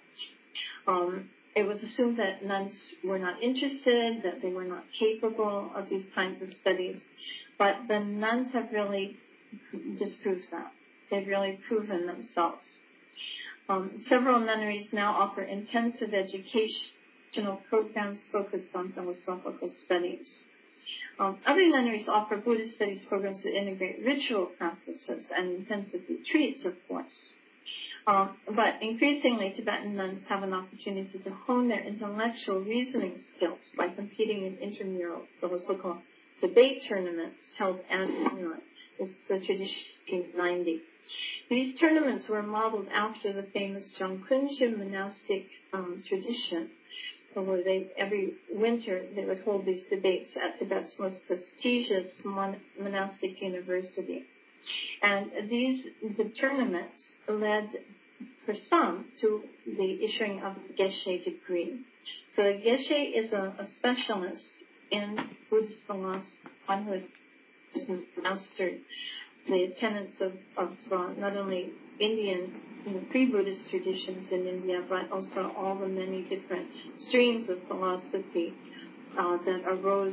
Um, it was assumed that nuns were not interested, that they were not capable of these kinds of studies. But the nuns have really disproved that. They've really proven themselves. Um, several nunneries now offer intensive educational programs focused on philosophical studies. Um, other nunneries offer Buddhist studies programs that integrate ritual practices and intensive retreats, of course. Um, but increasingly, Tibetan nuns have an opportunity to hone their intellectual reasoning skills by competing in intramural philosophical debate tournaments held annually. This is the tradition of nineteen ninety. These tournaments were modeled after the famous Jangkunja monastic um, tradition, where they, every winter they would hold these debates at Tibet's most prestigious mon- monastic university. And these the tournaments led, for some, to the issuing of a Geshe degree. So a Geshe is a, a specialist in Buddhist philosophy, one who has mastered the tenets of, of uh, not only Indian, you know, pre-Buddhist traditions in India, but also all the many different streams of philosophy uh, that arose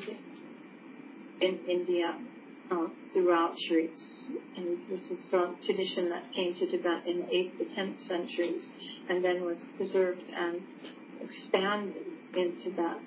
in India uh, throughout centuries. And this is a tradition that came to Tibet in the eighth to tenth centuries and then was preserved and expanded in Tibet.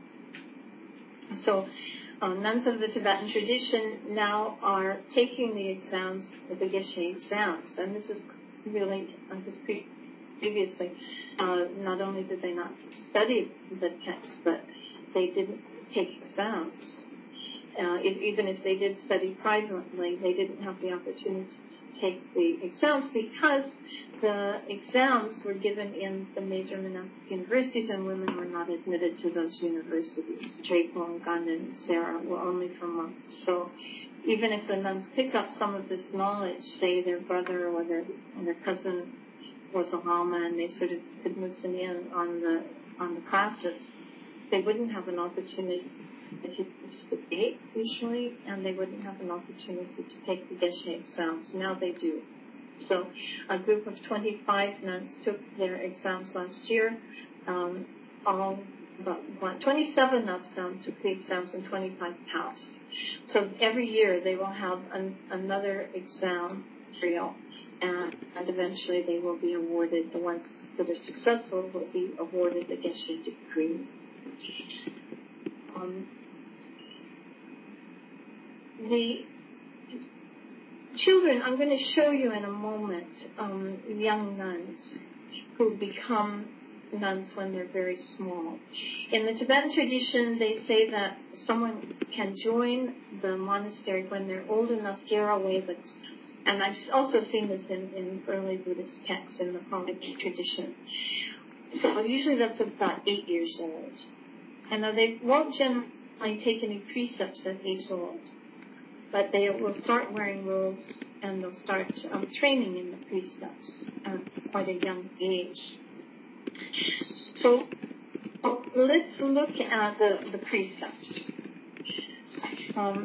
So um, nuns of the Tibetan tradition now are taking the exams, the Geshe exams, and this is really, uh, this pre- previously, uh, not only did they not study the text, but they didn't take exams. Uh, if, even if they did study privately, they didn't have the opportunity to take the exams because the exams were given in the major monastic universities and women were not admitted to those universities. Drapo and Ganda and Sarah were only for monks. So even if the nuns picked up some of this knowledge, say their brother or their, or their cousin was a lama and they sort of could listen in on the, on the classes, they wouldn't have an opportunity to debate usually, and they wouldn't have an opportunity to take the Geshe exams. Now they do. So a group of twenty-five nuns took their exams last year. Um, all but twenty-seven of them took the exams and twenty-five passed. So every year they will have an, another exam trio, and, and eventually they will be awarded, the ones that are successful will be awarded the Geshe degree. Um, the children, I'm going to show you in a moment, um, young nuns who become nuns when they're very small. In the Tibetan tradition, they say that someone can join the monastery when they're old enough to scare away the, and I've also seen this in, in early Buddhist texts in the Pali tradition. So usually that's about eight years old. And they won't generally take any precepts at eight years old, but they will start wearing robes and they'll start um, training in the precepts at quite a young age. So let's look at the, the precepts. Um,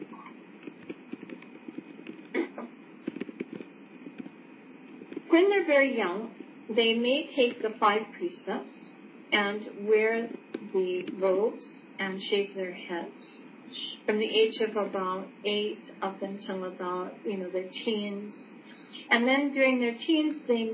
when they're very young, they may take the five precepts and wear the robes and shave their heads. From the age of about eight up until about, you know, their teens. And then during their teens, they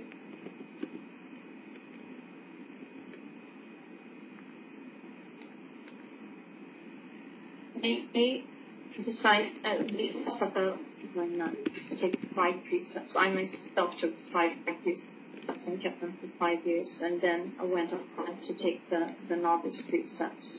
may decide at least about when not to take five precepts. I myself took five precepts and kept them for five years, and then I went on to take the, the novice precepts.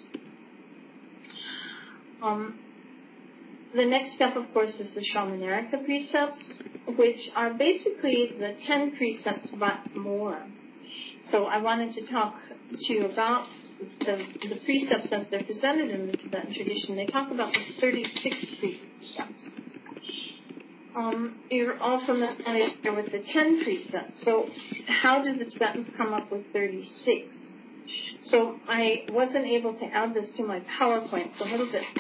Um, the next step, of course, is the Shramanarika precepts, which are basically the ten precepts but more. So I wanted to talk to you about the, the precepts as they're presented in the Tibetan tradition. They talk about the thirty-six precepts. Um, you're all familiar with the ten precepts. So how did the Tibetans come up with thirty-six? So I wasn't able to add this to my PowerPoint. It's a little bit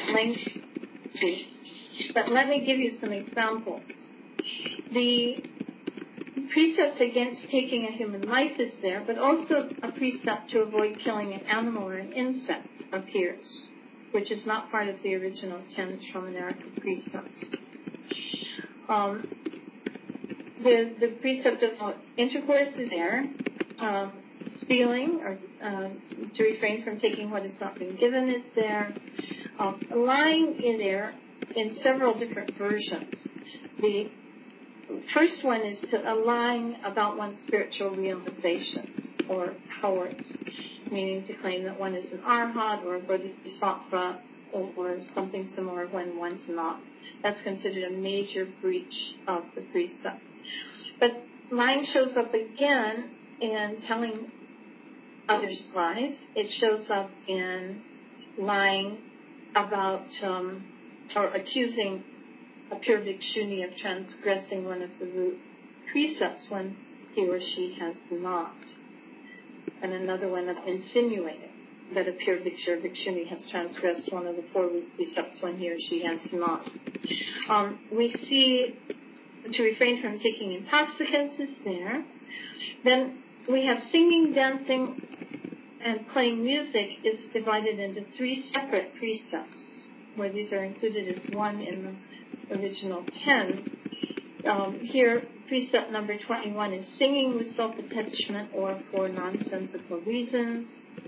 lengthy. But let me give you some examples. The precept against taking a human life is there, but also a precept to avoid killing an animal or an insect appears, which is not part of the original ten Shramanaraka precepts. Um, the, the precept of intercourse is there. Um, stealing, or uh, to refrain from taking what has not been given, is there. Um, lying is there in several different versions. The first one is to uh, lying about one's spiritual realizations or powers, meaning to claim that one is an arhat or a bodhisattva or, or something similar when one's not. That's considered a major breach of the precept. But lying shows up again in telling others lies. It shows up in lying about um, or accusing a pure bhikshuni of transgressing one of the root precepts when he or she has not. And another one of insinuating that a pure bhikshu or bhikshuni has transgressed one of the four root precepts when he or she has not. Um, we see to refrain from taking intoxicants is there. Then we have singing, dancing, and playing music is divided into three separate precepts, where these are included as one in the original ten. Um, here, precept number twenty-one is singing with self-attachment or for nonsensical reasons.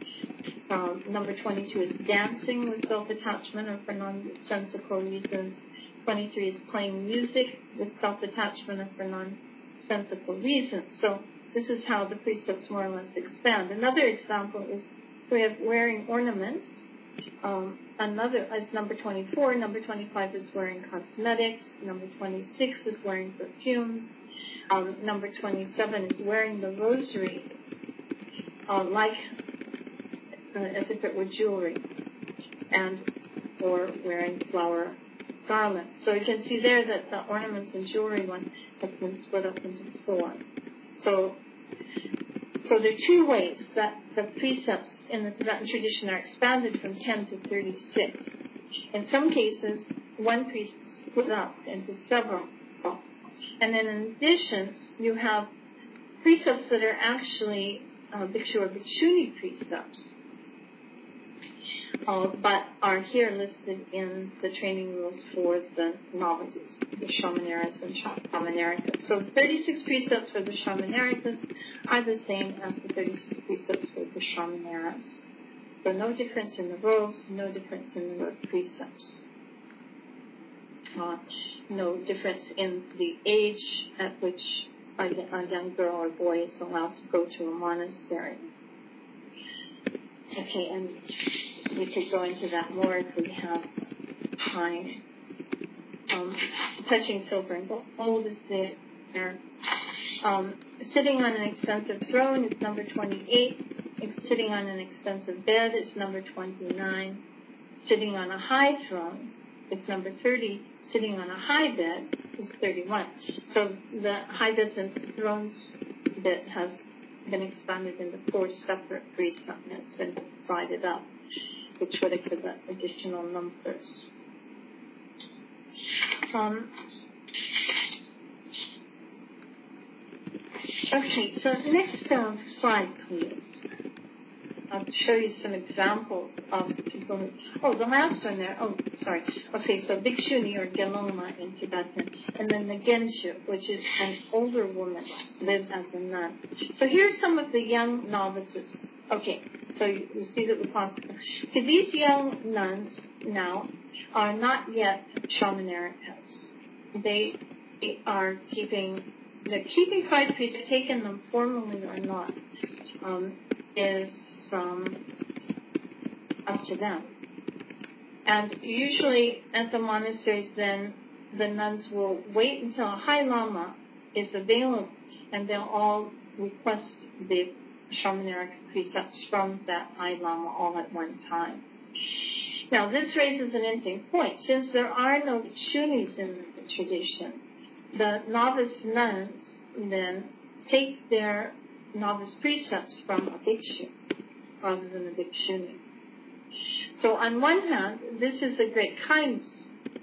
Um, number twenty-two is dancing with self-attachment or for nonsensical reasons. twenty-three is playing music with self-attachment or for nonsensical reasons. So this is how the precepts more or less expand. Another example is we have wearing ornaments. Um, another is number twenty-four. Number twenty-five is wearing cosmetics. Number twenty-six is wearing perfumes. Um, number twenty-seven is wearing the rosary, uh, like uh, as if it were jewelry, and or wearing flower garland. So you can see there that the ornaments and jewelry one has been split up into four. So, so there are two ways that the precepts in the Tibetan tradition are expanded from ten to thirty-six. In some cases, one precept is split up into several. And then in addition, you have precepts that are actually uh, bhikshu or bhikshuni precepts, uh, but are here listed in the training rules for the novices, the Shramanaras and Shramanarikas. So the thirty-six precepts for the Shramanarikas are the same as the thirty-six precepts for the Shramanaras. So no difference in the robes, no difference in the precepts. Uh, no difference in the age at which a, a young girl or boy is allowed to go to a monastery. Okay, and we could go into that more if we have time. Um, touching silver and gold is there. Um, sitting on an expensive throne is number twenty-eight. Sitting on an expensive bed is number twenty-nine. Sitting on a high throne is number thirty. Sitting on a high bed is thirty-one. So the high beds and thrones bit has been expanded into four separate precepts, and it's been divided up, which would have given additional numbers. Um, okay, so next uh, slide, please. I'll show you some examples of people who, oh, the last one there, oh, sorry. Okay, so Bhikshuni or Geloma in Tibetan, and then the Genshu, which is an older woman, lives as a nun. So here's some of the young novices. Okay, so you, you see that we're possible. Okay, these young nuns now are not yet Shramanarikas. They are keeping, they're keeping five priests, taking them formally or not, um, is Um, up to them. And usually at the monasteries then the nuns will wait until a High Lama is available and they'll all request the Shramanaric precepts from that High Lama all at one time. Now this raises an interesting point. Since there are no bhikshunis in the tradition, the novice nuns then take their novice precepts from a bhikshu rather than a bhikshuni. So on one hand, this is a great kindness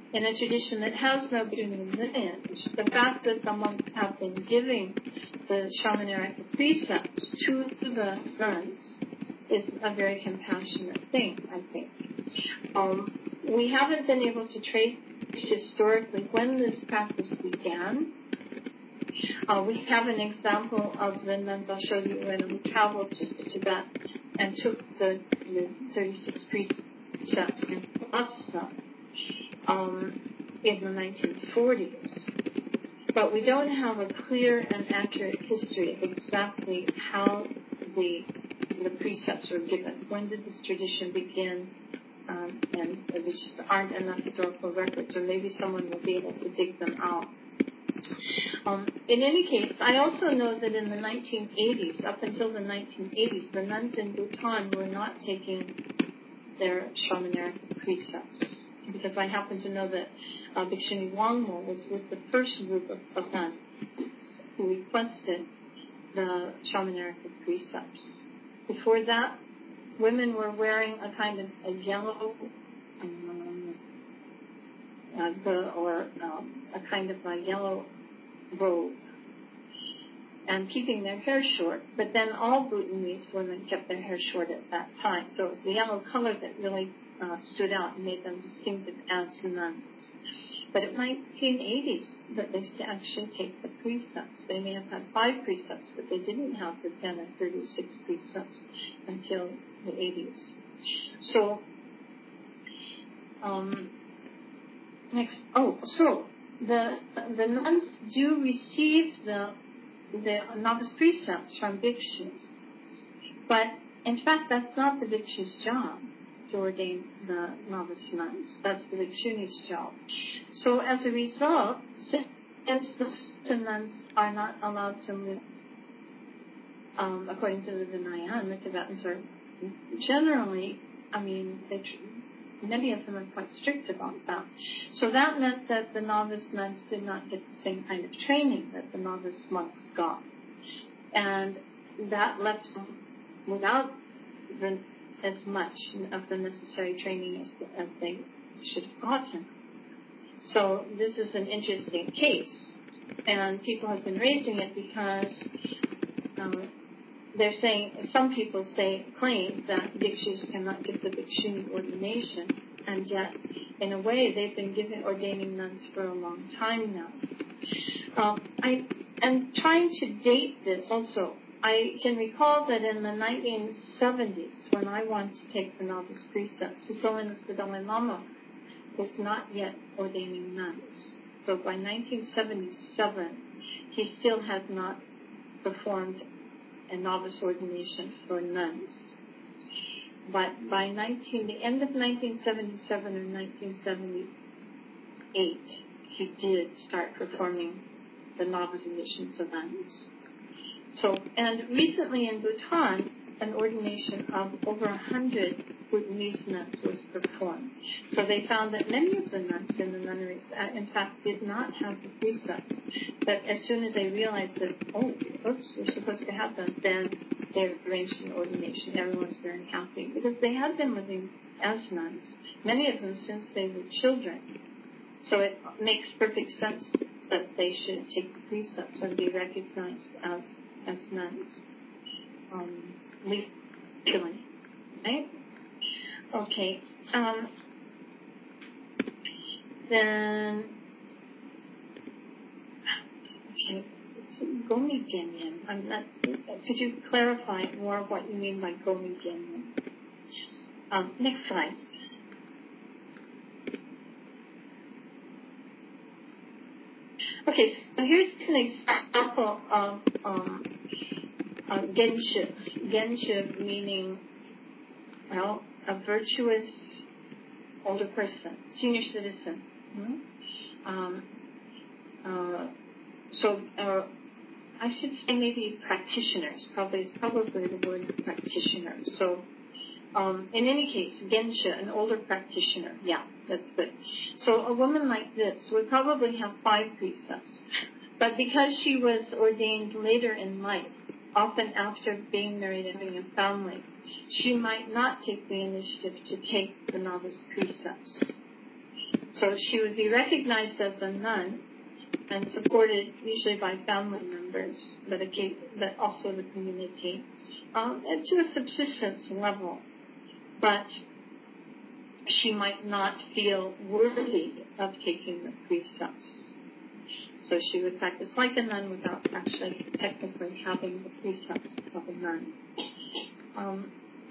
in a tradition that has no lineage, the fact that the monks have been giving the Shamaneric precepts to the nuns is a very compassionate thing, I think. Um, we haven't been able to trace historically when this practice began. Uh, we have an example of the nuns, I'll show you, when we traveled to Tibet and took the, the thirty-six precepts in Lhasa um, in the nineteen forties. But we don't have a clear and accurate history of exactly how the, the precepts were given. When did this tradition begin? Um, and there just aren't enough historical records, or maybe someone will be able to dig them out. Um, in any case, I also know that in the nineteen eighties, up until the nineteen eighties, the nuns in Bhutan were not taking their Shamaneric precepts, because I happen to know that uh, Bhikshuni Wangmo was with the first group of, of nuns who requested the Shamaneric precepts. Before that, women were wearing a kind of a yellow um, uh, the, or um, a kind of a yellow robe and keeping their hair short. But then all Bhutanese women kept their hair short at that time. So it was the yellow color that really uh, stood out and made them distinctive as nuns. But it might be in the eighties that they actually take the precepts. They may have had five precepts, but they didn't have the ten or thirty-six precepts until the eighties. So, um, next, oh, so the the nuns do receive the the novice precepts from bhikshus, but in fact that's not the bhikshu's job to ordain the novice nuns. That's the bhikshuni's job. So as a result, since the nuns are not allowed to live um, according to the Vinayan, the Tibetans are generally, I mean, they, many of them are quite strict about that. So that meant that the novice nuns did not get the same kind of training that the novice monks got. And that left them without the, as much of the necessary training as, as they should have gotten. So this is an interesting case. And people have been raising it because um, they're saying, some people say, claim that bhikshus cannot give the bhikshuni ordination, and yet, in a way, they've been giving ordaining nuns for a long time now. Um, I am trying to date this also. I can recall that in the nineteen seventies, when I wanted to take the novice precepts, His Holiness the Dalai Lama was not yet ordaining nuns. So by nineteen seventy-seven, he still had not performed a novice ordination for nuns. But by nineteen, the end of nineteen seventy-seven or nineteen seventy-eight, he did start performing the novice ordinations of nuns. So, and recently in Bhutan, an ordination of over a hundred Bhutanese nuns was performed. So they found that many of the nuns in the nunneries, uh, in fact, did not have the precepts. But as soon as they realized that, oh, oops, we're supposed to have them, then they arranged an ordination. Everyone's very happy because they had been living as nuns, many of them since they were children. So it makes perfect sense that they should take the precepts and be recognized as as nuns um, legally, right? Okay. Um, then, okay, Gomi Genyin. I'm not. Could you clarify more what you mean by Gomi Genyin? Um, next slide. Okay, so here's an example of um, uh, Genshu. Genshu meaning, well, a virtuous older person, senior citizen. Mm-hmm. Um, uh, so, uh, I should say maybe practitioners. Probably it's probably the word practitioner. So, um, in any case, Genshu, an older practitioner. Yeah, that's good. So a woman like this would probably have five precepts. But because she was ordained later in life, often after being married and having a family, she might not take the initiative to take the novice precepts. So she would be recognized as a nun and supported usually by family members, but, again, but also the community, um, and to a subsistence level. But she might not feel worthy of taking the precepts. So she would practice like a nun without actually technically having the precepts of a nun. Um,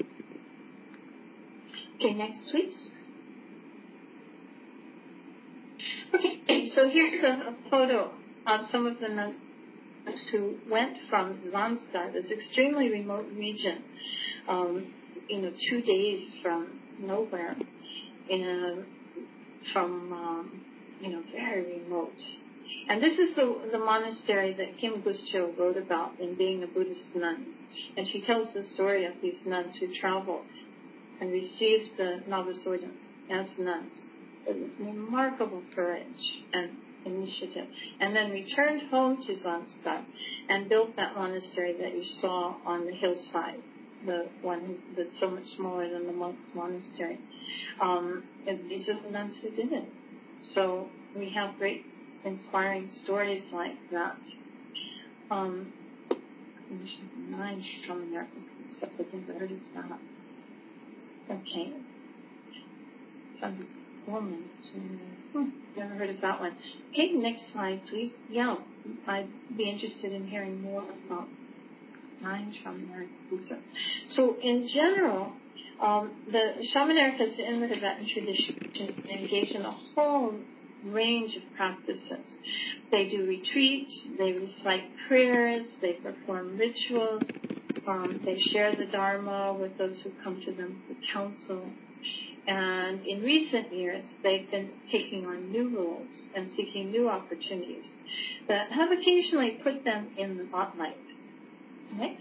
okay, next please. Okay, so here's a, a photo of some of the nuns who went from Zanskar, this extremely remote region, um, you know, two days from nowhere, in, from, um, you know, very remote. And this is the, the monastery that Kim Guscho wrote about in Being a Buddhist Nun. And she tells the story of these nuns who traveled and received the novice order as nuns. Remarkable courage and initiative. And then returned home to Zanskar and built that monastery that you saw on the hillside, the one that's so much smaller than the monks' monastery. Um, and these are the nuns who did it. So we have great inspiring stories like that. Um, nine from American concepts. I think I heard it's that. Okay. Some woman. Hmm, never heard of that one. Okay, next slide, please. Yeah, I'd be interested in hearing more about nine Shamaneric concepts. So, in general, um, the Shamanerikas in the Tibetan tradition engage in a whole range of practices. They do retreats, they recite prayers, they perform rituals, um, they share the Dharma with those who come to them for counsel. And in recent years, they've been taking on new roles and seeking new opportunities that have occasionally put them in the spotlight. Next.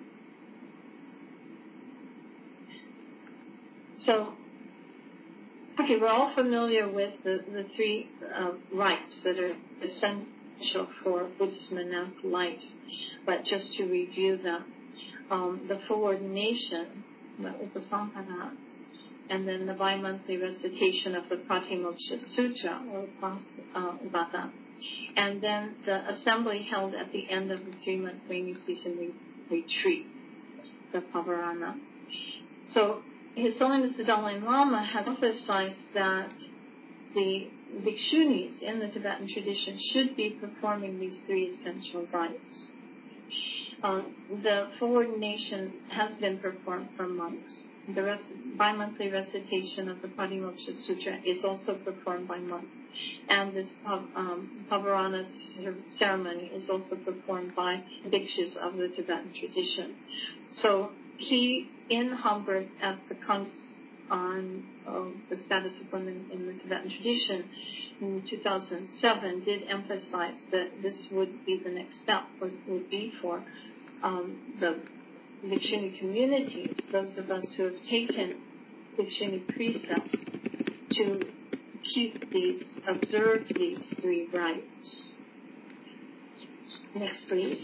So, okay, we're all familiar with the, the three uh, rites that are essential for Buddhist monastic life, but just to review them, um, the full ordination, the Upasampada, and then the bi-monthly recitation of the Pratimoksha Sutra, or uh, Vata, and then the assembly held at the end of the three-month rainy season re- retreat, the Pavarana. So, His Holiness the Dalai Lama has emphasized that the bhikshunis in the Tibetan tradition should be performing these three essential rites. Uh, the full ordination has been performed for monks. The rest, bi-monthly recitation of the Pratimoksha Sutra is also performed by monks. And this um, Pavarana ceremony is also performed by bhikshus of the Tibetan tradition. So he, in Hamburg, at the conference on uh, the status of women in the Tibetan tradition in two thousand seven, did emphasize that this would be the next step, was, would be for um, the Bhikshuni communities, those of us who have taken Bhikshuni precepts, to keep these, observe these three rites. Next, please.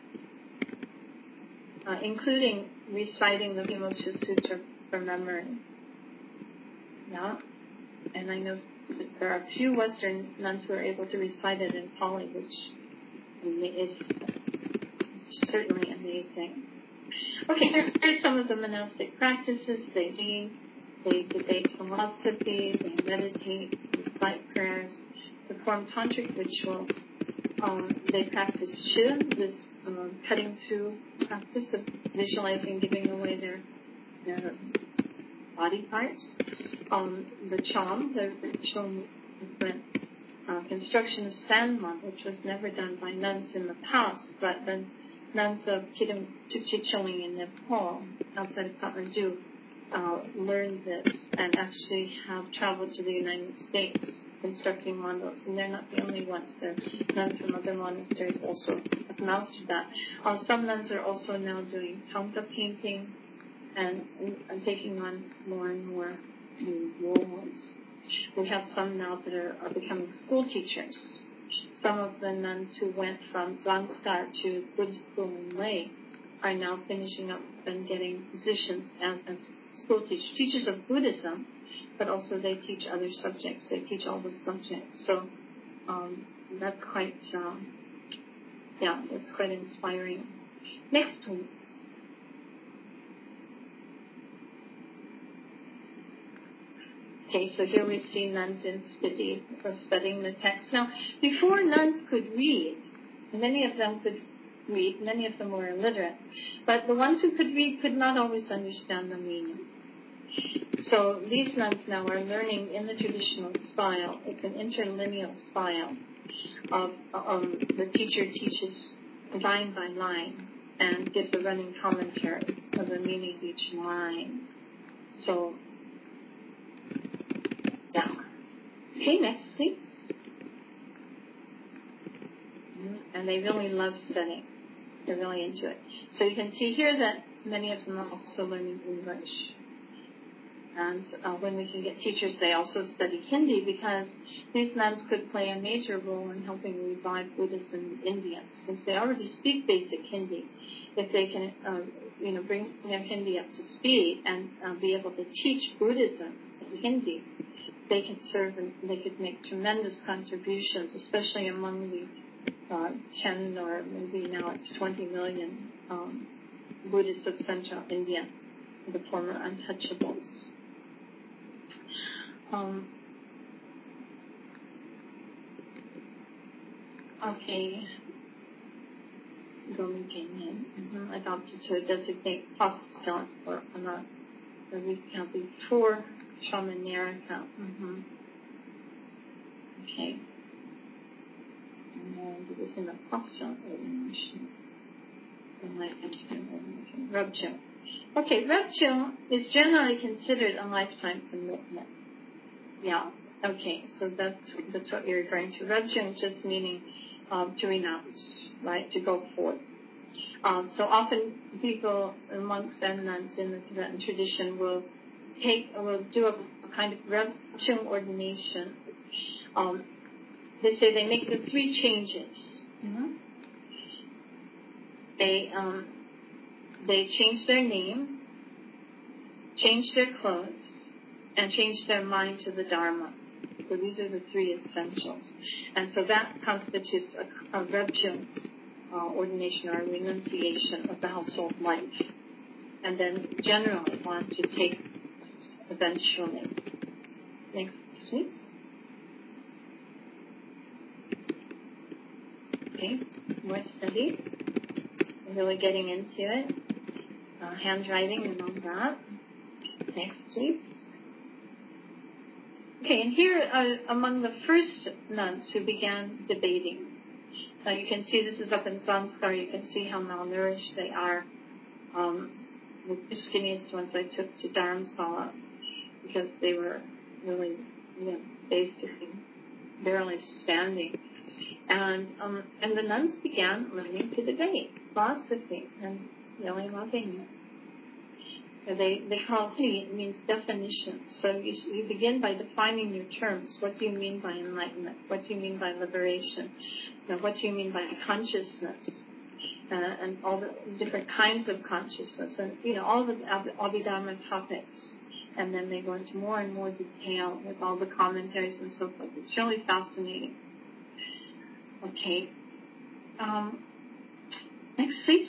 Uh, including reciting the Pratimoksha Sutra from memory. Yeah, and I know that there are a few Western nuns who are able to recite it in Pali, which is certainly amazing. Okay, here, here's some of the monastic practices. They read, they debate philosophy, they meditate, recite prayers, perform tantric rituals. Um, they practice Shi, this um, cutting through practice of visualizing, giving away their, their body parts. Um, the Cham, the ritual movement, uh, construction of Sanma, which was never done by nuns in the past, but then nuns of Kidam Chuchicholing in Nepal, outside of Kathmandu, uh, learned this and actually have traveled to the United States constructing mandalas. And they're not the only ones. There are nuns from other monasteries also have mastered that. Uh, some nuns are also now doing Thangka painting and, and taking on more and more new roles. We have some now that are, are becoming school teachers. Some of the nuns who went from Zanskar to Buddhist school in Leh are now finishing up and getting positions as, as school teach teachers of Buddhism, but also they teach other subjects. They teach all the subjects. So um, that's quite, um, yeah, it's quite inspiring. Next, please. Okay, so here we see nuns in Spiti studying the text. Now, before nuns could read, many of them could read, many of them were illiterate, but the ones who could read could not always understand the meaning. So these nuns now are learning in the traditional style. It's an interlineal style of um, the teacher teaches line by line and gives a running commentary of the meaning of each line. So, yeah. Okay, next, please. And they really love studying. They really enjoy it. So you can see here that many of them are also learning English. And uh, when we can get teachers, they also study Hindi because these nuns could play a major role in helping revive Buddhism in India. Since they already speak basic Hindi, if they can, uh, you know, bring their Hindi up to speed and uh, be able to teach Buddhism in Hindi, they could serve and they could make tremendous contributions, especially among the uh, ten or maybe now it's twenty million um, Buddhists of Central India, the former untouchables. Um, okay. Going in, mm-hmm. adopted to designate apostolic or not the week before Shamanerika. Mm-hmm. Okay. And it was an apostolic ordination. Rabjung. Okay, Rabjung is generally considered a lifetime commitment. Yeah, okay, so that's, that's what you're referring to. Rabjung just meaning um, to renounce, right, to go forth. Um, so often people, monks and nuns in the Tibetan tradition will take, will do a, a kind of Rabjung ordination. Um, they say they make the three changes. Mm-hmm. They, um, they change their name, change their clothes, and change their mind to the Dharma. So these are the three essentials. And so that constitutes a, a Rabjung uh, ordination or a renunciation of the household life. And then generally want to take eventually. Next, please. Okay, more study. We're really getting into it. Uh, handwriting and all that. Next, please. Okay, and here are among the first nuns who began debating. Now you can see this is up in Zanskar. You can see how malnourished they are. Um, the skinniest ones I took to Dharamsala because they were really, you know, basically barely standing. And um, and the nuns began learning to debate philosophy and really loving it. They, they call it, it means definition. So you, you begin by defining your terms. What do you mean by enlightenment? What do you mean by liberation? You know, what do you mean by consciousness? Uh, and all the different kinds of consciousness. And, you know, all the Abhidharma topics. And then they go into more and more detail with all the commentaries and so forth. It's really fascinating. Okay. Um, next, please.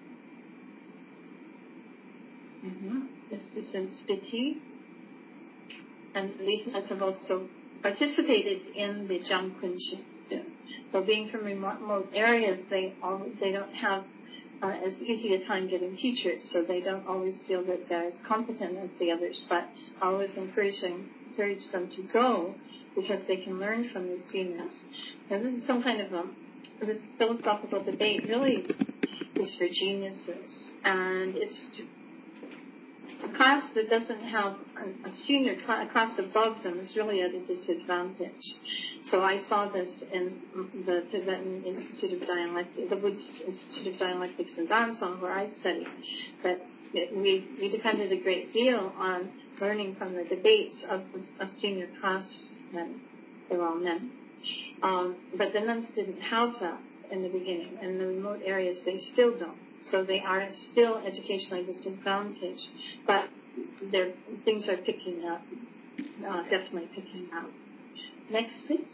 Mm-hmm. This is in Spiti, and these nuns have also participated in the Jamkun Shikta. So being from remote areas, they all, they don't have uh, as easy a time getting teachers, so they don't always feel that they're as competent as the others, but I always encourage them, encourage them to go because they can learn from the seniors. Now this is some kind of a, this philosophical debate really is for geniuses, and it's to, a class that doesn't have a, a senior class, a class above them is really at a disadvantage. So I saw this in the Tibetan Institute of Dialectics, the Buddhist Institute of Dialectics in Dharamsala, where I studied, that it, we, we depended a great deal on learning from the debates of a senior class men. They were all men. Um, but the nuns didn't have that in the beginning. In the remote areas, they still don't. So they are still educationally disadvantaged. But there things are picking up, uh, definitely picking up. Next, please.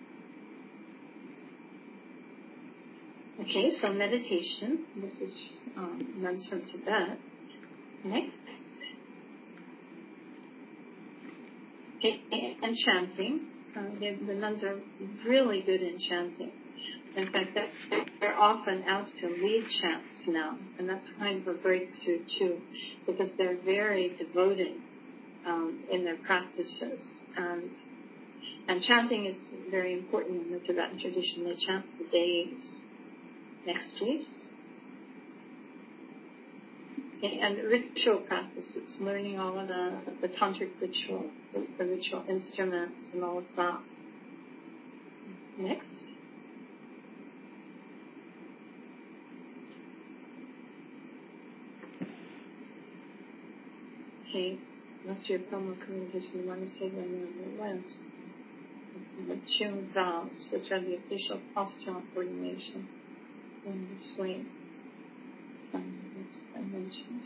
Okay, so meditation. This is um, nuns from Tibet. Next. Okay, and chanting. Uh, the, the nuns are really good in chanting. In fact, that, they're often asked to lead chants now, and that's kind of a breakthrough too, because they're very devoted um, in their practices. And, and chanting is very important in the Tibetan tradition. They chant for days. Next, please. Okay, and ritual practices, learning all of the, the tantric ritual, the, the ritual instruments and all of that. Next. Okay, last year formal communication of monastery in the West. The Chung vows, which are the official postural ordination in this way. I mentioned.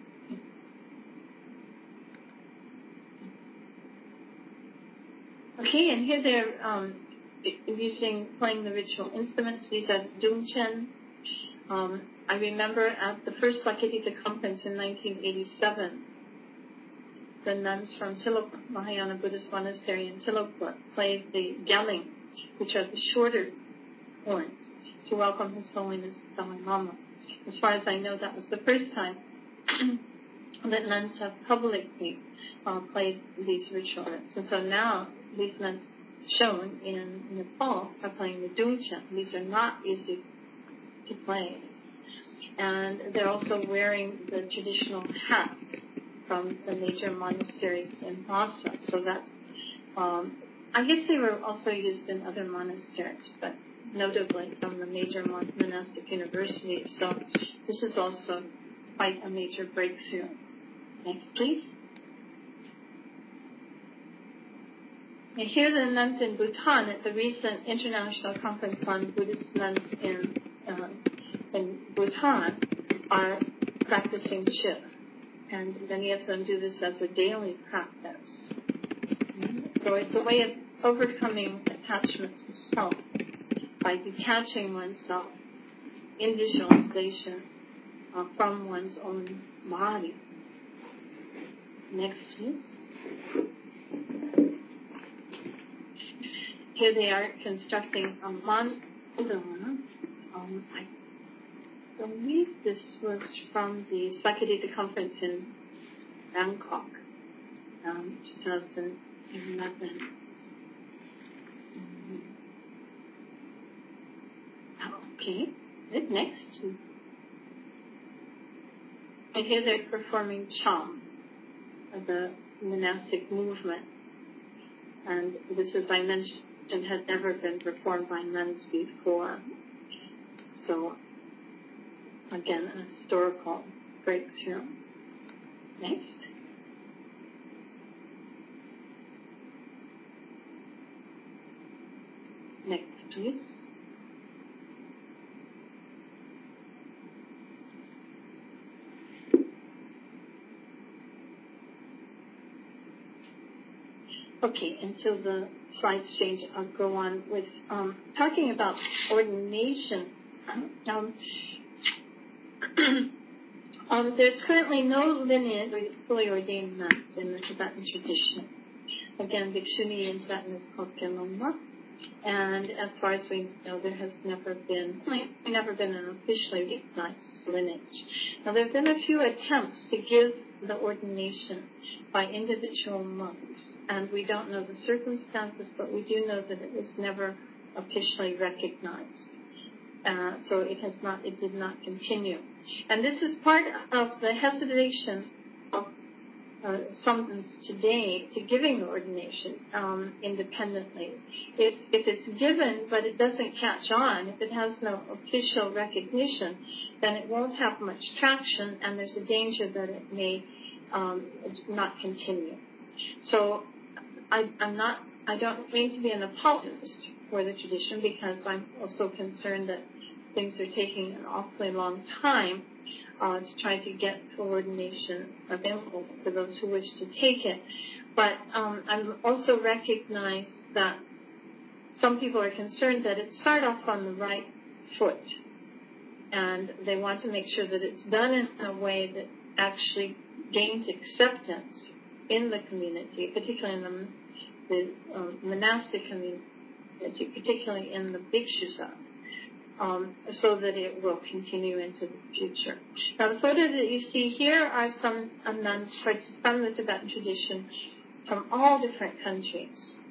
Okay, and here they're um, using, playing the ritual instruments. These are Dungchen. Um, I remember at the first Lakhitika conference in nineteen eighty-seven, the nuns from Tilokpur, Mahayana Buddhist Monastery in Tilokpur, played the Gyaling, which are the shorter horns, to welcome His Holiness Dalai Lama. As far as I know, that was the first time that nuns have publicly uh, played these rituals. And so now these nuns shown in Nepal are playing the Dungchen. These are not easy to play. And they're also wearing the traditional hats from the major monasteries in Lhasa. So that's, um, I guess they were also used in other monasteries, but notably from the major monastic universities. So this is also quite a major breakthrough. Next, please. And here the nuns in Bhutan at the recent International Conference on Buddhist Nuns in, uh, in Bhutan are practicing Chip. And many of them do this as a daily practice. So it's a way of overcoming attachment to self by detaching oneself in visualization uh, from one's own body. Next, please. Here they are constructing a mandala. Um, I believe this was from the Sakadita conference in Bangkok, um, twenty eleven. Um, okay, good. Next. And here they're performing Cham, the monastic movement. And this, as I mentioned, had never been performed by nuns before. So, again, a historical breakthrough. Next. Next, please. Okay, until the slides change, I'll go on with um, talking about ordination. Um, um, there's currently no lineage of fully ordained nuns in the Tibetan tradition. Again, Bhikshuni in Tibetan is called Gelompa, and as far as we know, there has never been never been an officially recognized lineage. Now, there have been a few attempts to give the ordination by individual monks, and we don't know the circumstances, but we do know that it was never officially recognized. Uh, so it has not, it did not continue. And this is part of the hesitation of uh, some nuns today to giving the ordination um, independently. If, if it's given, but it doesn't catch on, if it has no official recognition, then it won't have much traction, and there's a danger that it may um, not continue. So I, I'm not, I don't mean to be an apologist for the tradition, because I'm also concerned that things are taking an awfully long time. uh, to try to get coordination available for those who wish to take it. But um, I also recognize that some people are concerned that it start off on the right foot, and they want to make sure that it's done in a way that actually gains acceptance in the community, particularly in the, the um, monastic community, particularly in the Bhikshusa, um, so that it will continue into the future. Now, the photos that you see here are some uh, nuns from the Tibetan tradition from all different countries.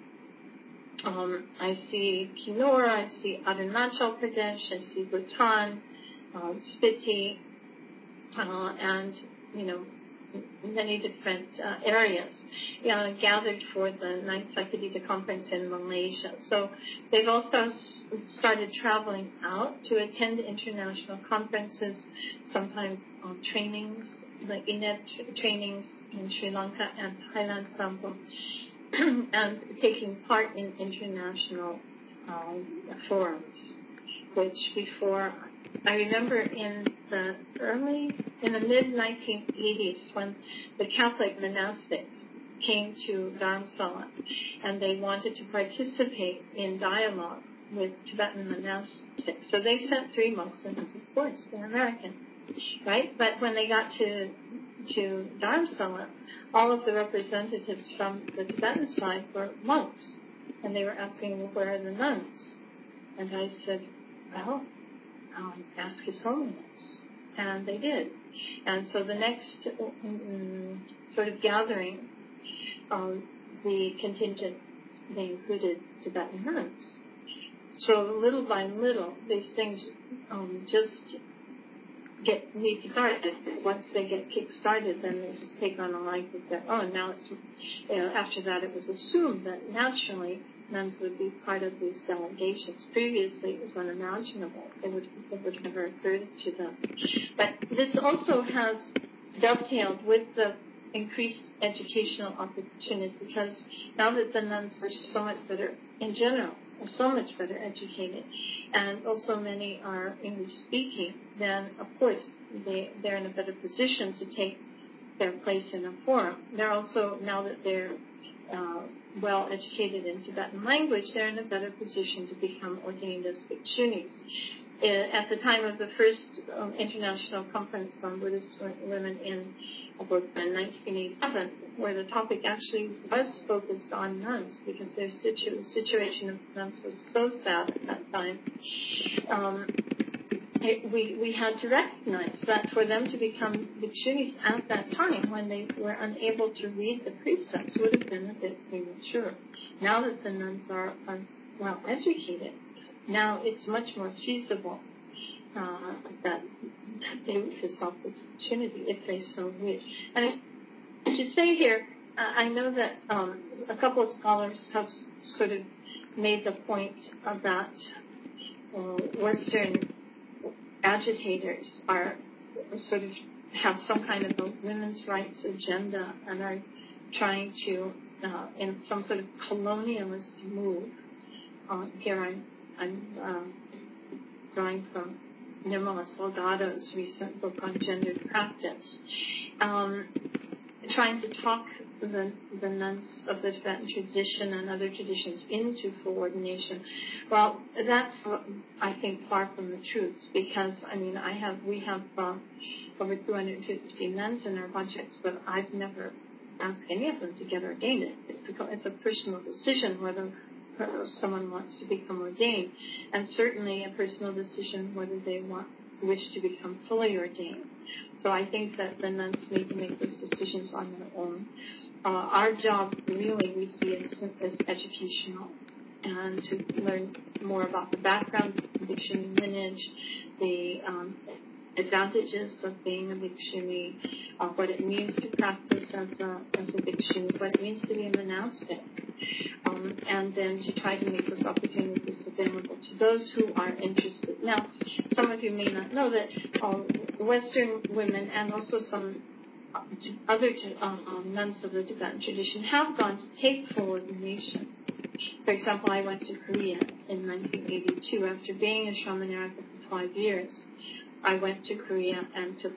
Um, I see Kinnoor, I see Arunachal Pradesh, I see Bhutan, uh, Spiti, uh, and, you know, many different uh, areas, you know, gathered for the ninth Sakyadhita conference in Malaysia. So they've also started traveling out to attend international conferences, sometimes on trainings, like I N E D trainings in Sri Lanka and Thailand, sample, and taking part in international um, forums, which before, I remember in the early, in the mid nineteen eighties, when the Catholic monastics came to Dharamsala and they wanted to participate in dialogue with Tibetan monastics. So they sent three monks, and of course, they're American, right? But when they got to to Dharamsala, all of the representatives from the Tibetan side were monks, and they were asking, well, where are the nuns? And I said, well, um, ask His Holiness. And they did. And so the next um, sort of gathering, um, the contingent, they included Tibetan nuns. So little by little, these things um, just get need to start. Once they get kick-started, then they just take on a life of their own. Now, it's, you know, after that, it was assumed that naturally nuns would be part of these delegations. Previously, it was unimaginable. It would, it would never occurred to them. But this also has dovetailed with the increased educational opportunities, because now that the nuns are so much better, in general, are so much better educated, and also many are English speaking, then of course they, they're in a better position to take their place in a forum. They're also, now that they're uh, well educated in Tibetan language, they're in a better position to become ordained as bhikshunis. At the time of the first um, international conference on Buddhist women in about nineteen eighty-seven, where the topic actually was focused on nuns, because their situ- situation of nuns was so sad at that time. Um, it, we, we had to recognize that for them to become bhikshunis at that time, when they were unable to read the precepts, would have been a bit premature. Now that the nuns are, are well educated, now it's much more feasible uh, that they would yourself this opportunity if they so wish. And I should say here, uh, I know that um, a couple of scholars have sort of made the point of that uh, Western agitators are sort of have some kind of a women's rights agenda and are trying to, uh, in some sort of colonialist move. Uh, here I'm, I'm uh, drawing from Nirmala Salgado's recent book on gendered practice, um, trying to talk the, the nuns of the Tibetan tradition and other traditions into full ordination. Well, that's, I think, far from the truth, because, I mean, I have, we have uh, over two hundred fifty nuns in our projects, but I've never asked any of them to get ordained. It's a, it's a personal decision whether someone wants to become ordained, and certainly a personal decision whether they want wish to become fully ordained. So I think that the nuns need to make those decisions on their own. Uh, our job really we see as, as educational, and to learn more about the background of the bhikshuni lineage, the um, advantages of being a bhikshuni, uh, what it means to practice as a, as a bhikshuni, what it means to be a monastic. Um, and then to try to make those opportunities available to those who are interested. Now, some of you may not know that um, Western women and also some other um, nuns of the Tibetan tradition have gone to take full ordination. For example, I went to Korea in nineteen eighty-two. After being a Shramanaraka for five years, I went to Korea and took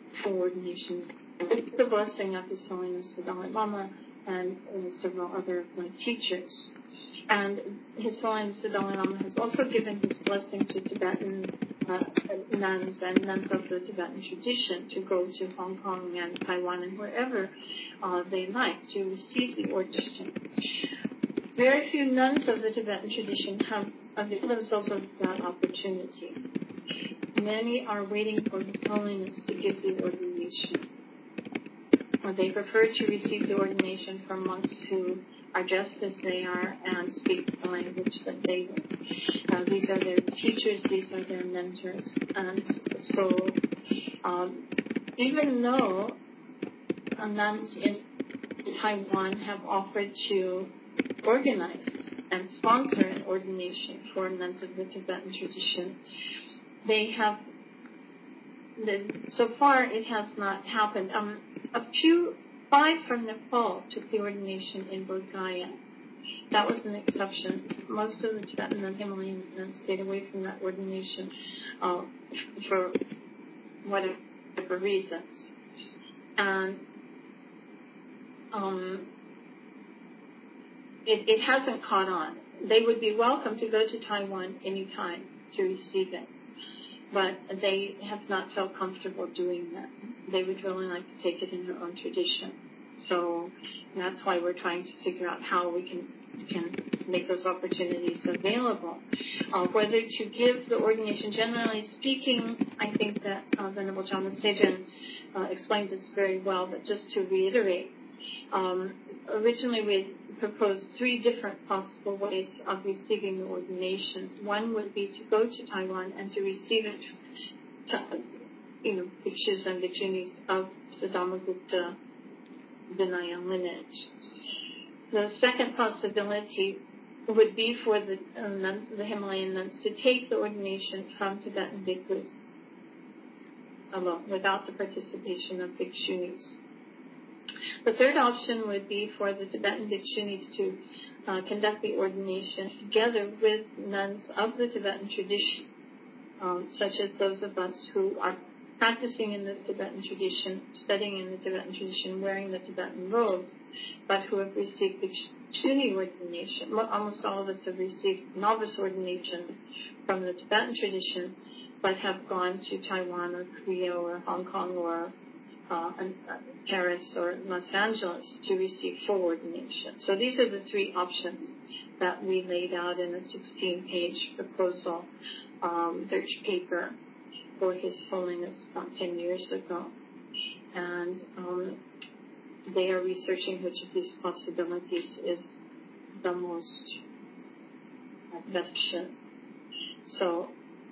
full ordination with the blessing of His Holiness the Dalai Lama and uh, several other uh, teachers. And His Holiness the Dalai Lama has also given his blessing to Tibetan uh, nuns and nuns of the Tibetan tradition to go to Hong Kong and Taiwan and wherever uh, they like to receive the ordination. Very few nuns of the Tibetan tradition have availed themselves of that opportunity. Many are waiting for His Holiness to give the ordination. Or they prefer to receive the ordination from monks who are just as they are and speak the language that they do. Uh, these are their teachers, these are their mentors. And so um, even though uh, nuns in Taiwan have offered to organize and sponsor an ordination for nuns of the Tibetan tradition, they have, the, so far it has not happened. Um, a few, five from Nepal took the ordination in Bodh Gaya. That was an exception. Most of the Tibetan and Himalayan nuns stayed away from that ordination uh, for whatever reasons. And um, it, it hasn't caught on. They would be welcome to go to Taiwan anytime to receive it, but they have not felt comfortable doing that. They would really like to take it in their own tradition. So that's why we're trying to figure out how we can can make those opportunities available. Uh, whether to give the ordination, generally speaking, I think that uh, Venerable Jama Sejin uh, explained this very well, but just to reiterate, um, originally we had proposed three different possible ways of receiving the ordination. One would be to go to Taiwan and to receive it, to, you know, bhikshus and bhikshunis of the Dhammagupta Vinaya lineage. The second possibility would be for the uh, nuns, the Himalayan nuns, to take the ordination from Tibetan bhikkhus alone, without the participation of bhikshunis. The third option would be for the Tibetan bhikshunis to uh, conduct the ordination together with nuns of the Tibetan tradition, um, such as those of us who are practicing in the Tibetan tradition, studying in the Tibetan tradition, wearing the Tibetan robes, but who have received bhikshuni ordination. Almost all of us have received novice ordination from the Tibetan tradition, but have gone to Taiwan or Korea or Hong Kong or uh, Paris or Los Angeles to receive full ordination. So these are the three options that we laid out in a sixteen-page proposal um, search paper for His Holiness about ten years ago. And um, they are researching which of these possibilities is the most efficient. So,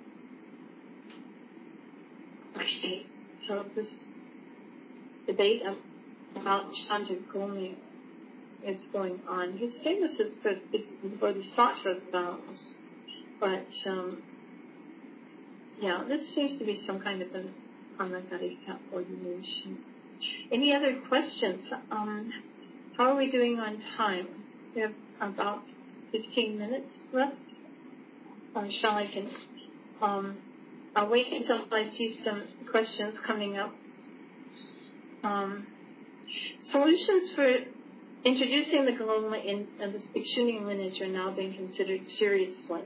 okay, so this debate about Chandrakuni is going on. He's famous for the Bodhisattva vows, but um, yeah, this seems to be some kind of an Anagarika ordination. Any other questions? Um, how are we doing on time? We have about fifteen minutes left. Uh, shall I can, um, I'll wait until I see some questions coming up. Um, solutions for introducing the Gelugma in uh, the Bhikshuni lineage are now being considered seriously.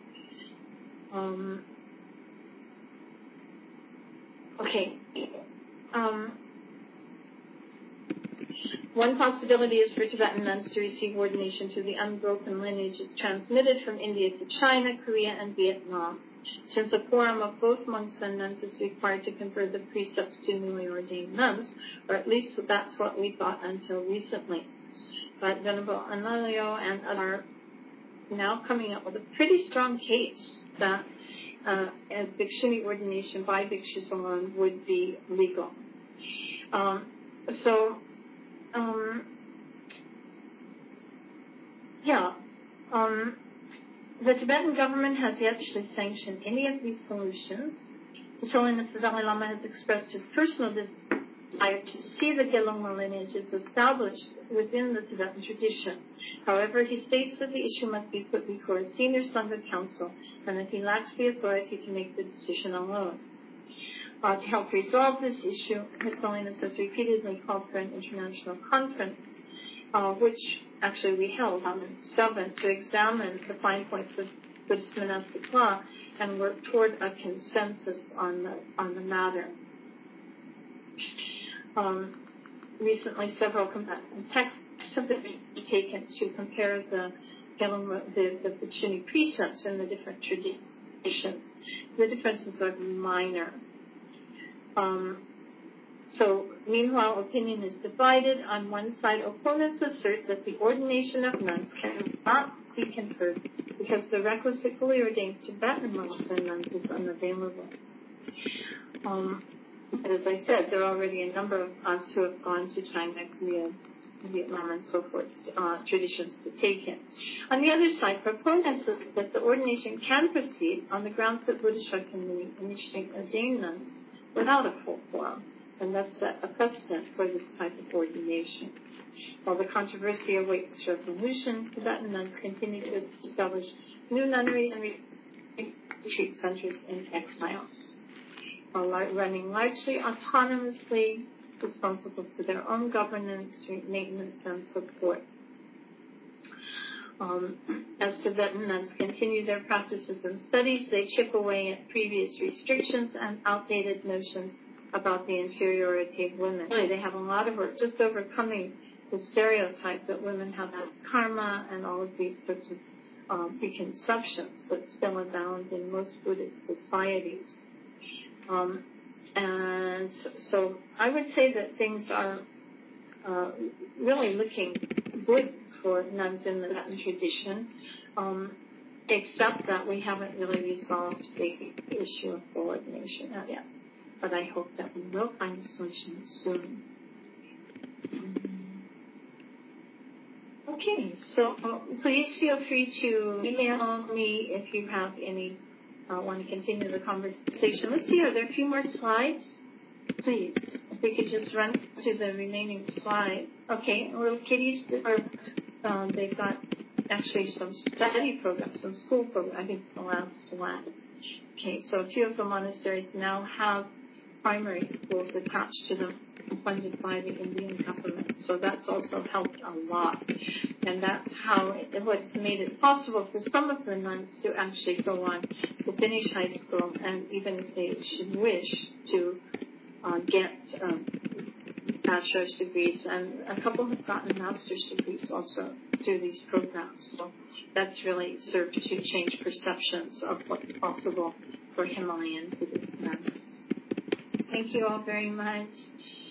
Um, okay. Um, One possibility is for Tibetan nuns to receive ordination to the unbroken lineages transmitted from India to China, Korea, and Vietnam, since a quorum of both monks and nuns is required to confer the precepts to newly ordained nuns, or at least that's what we thought until recently. But Venerable Analayo and others are now coming up with a pretty strong case that uh, a bhikshuni ordination by bhikshus alone would be legal. Um, so, Um, yeah, um, the Tibetan government has yet to sanction any of these solutions. His Holiness the Dalai Lama has expressed his personal desire to see the Gelugma lineages established within the Tibetan tradition. However, he states that the issue must be put before a senior Sangha council and that he lacks the authority to make the decision alone. Uh, to help resolve this issue, His Holiness has repeatedly called for an international conference, uh, which actually we held on the seventh, to examine the fine points of Buddhist monastic law and work toward a consensus on the on the matter. Um, recently, several texts have been taken to compare the the, the Puccini precepts in the different traditions. The differences are minor. Um, so, meanwhile, opinion is divided. On one side, opponents assert that the ordination of nuns cannot be conferred because the requisite fully ordained Tibetan monks and nuns is unavailable. Um, as I said, there are already a number of us who have gone to China, Korea, Vietnam, and so forth, uh, traditions to take it. On the other side, proponents assert that the ordination can proceed on the grounds that Buddha Shakyamuni initially ordained nuns without a full quorum, and thus set a precedent for this type of ordination. While the controversy awaits resolution, Tibetan nuns continue to establish new nunneries and retreat centers in exile, while running largely autonomously, responsible for their own governance, maintenance, and support. Um, as Tibetan nuns continue their practices and studies, they chip away at previous restrictions and outdated notions about the inferiority of women. They have a lot of work just overcoming the stereotype that women have karma and all of these sorts of um, preconceptions that still abound in most Buddhist societies. Um, and so, so I would say that things are uh, really looking good for nuns in the Tibetan tradition, um, except that we haven't really resolved the issue of full ordination yet. But I hope that we will find a solution soon. Okay, so uh, please feel free to email me if you have any, uh, want to continue the conversation. Let's see, are there a few more slides? Please, if we could just run to the remaining slide. Okay, little kitties are, um, they've got actually some study programs, some school programs, I think the last one. Okay, so a few of the monasteries now have primary schools attached to them, funded by the Indian government. So that's also helped a lot. And that's how it, what's made it possible for some of the nuns to actually go on to finish high school, and even if they should wish to uh, get um, bachelor's degrees, and a couple have gotten master's degrees also through these programs. So that's really served to change perceptions of what's possible for Himalayan Buddhist nuns. Thank you all very much.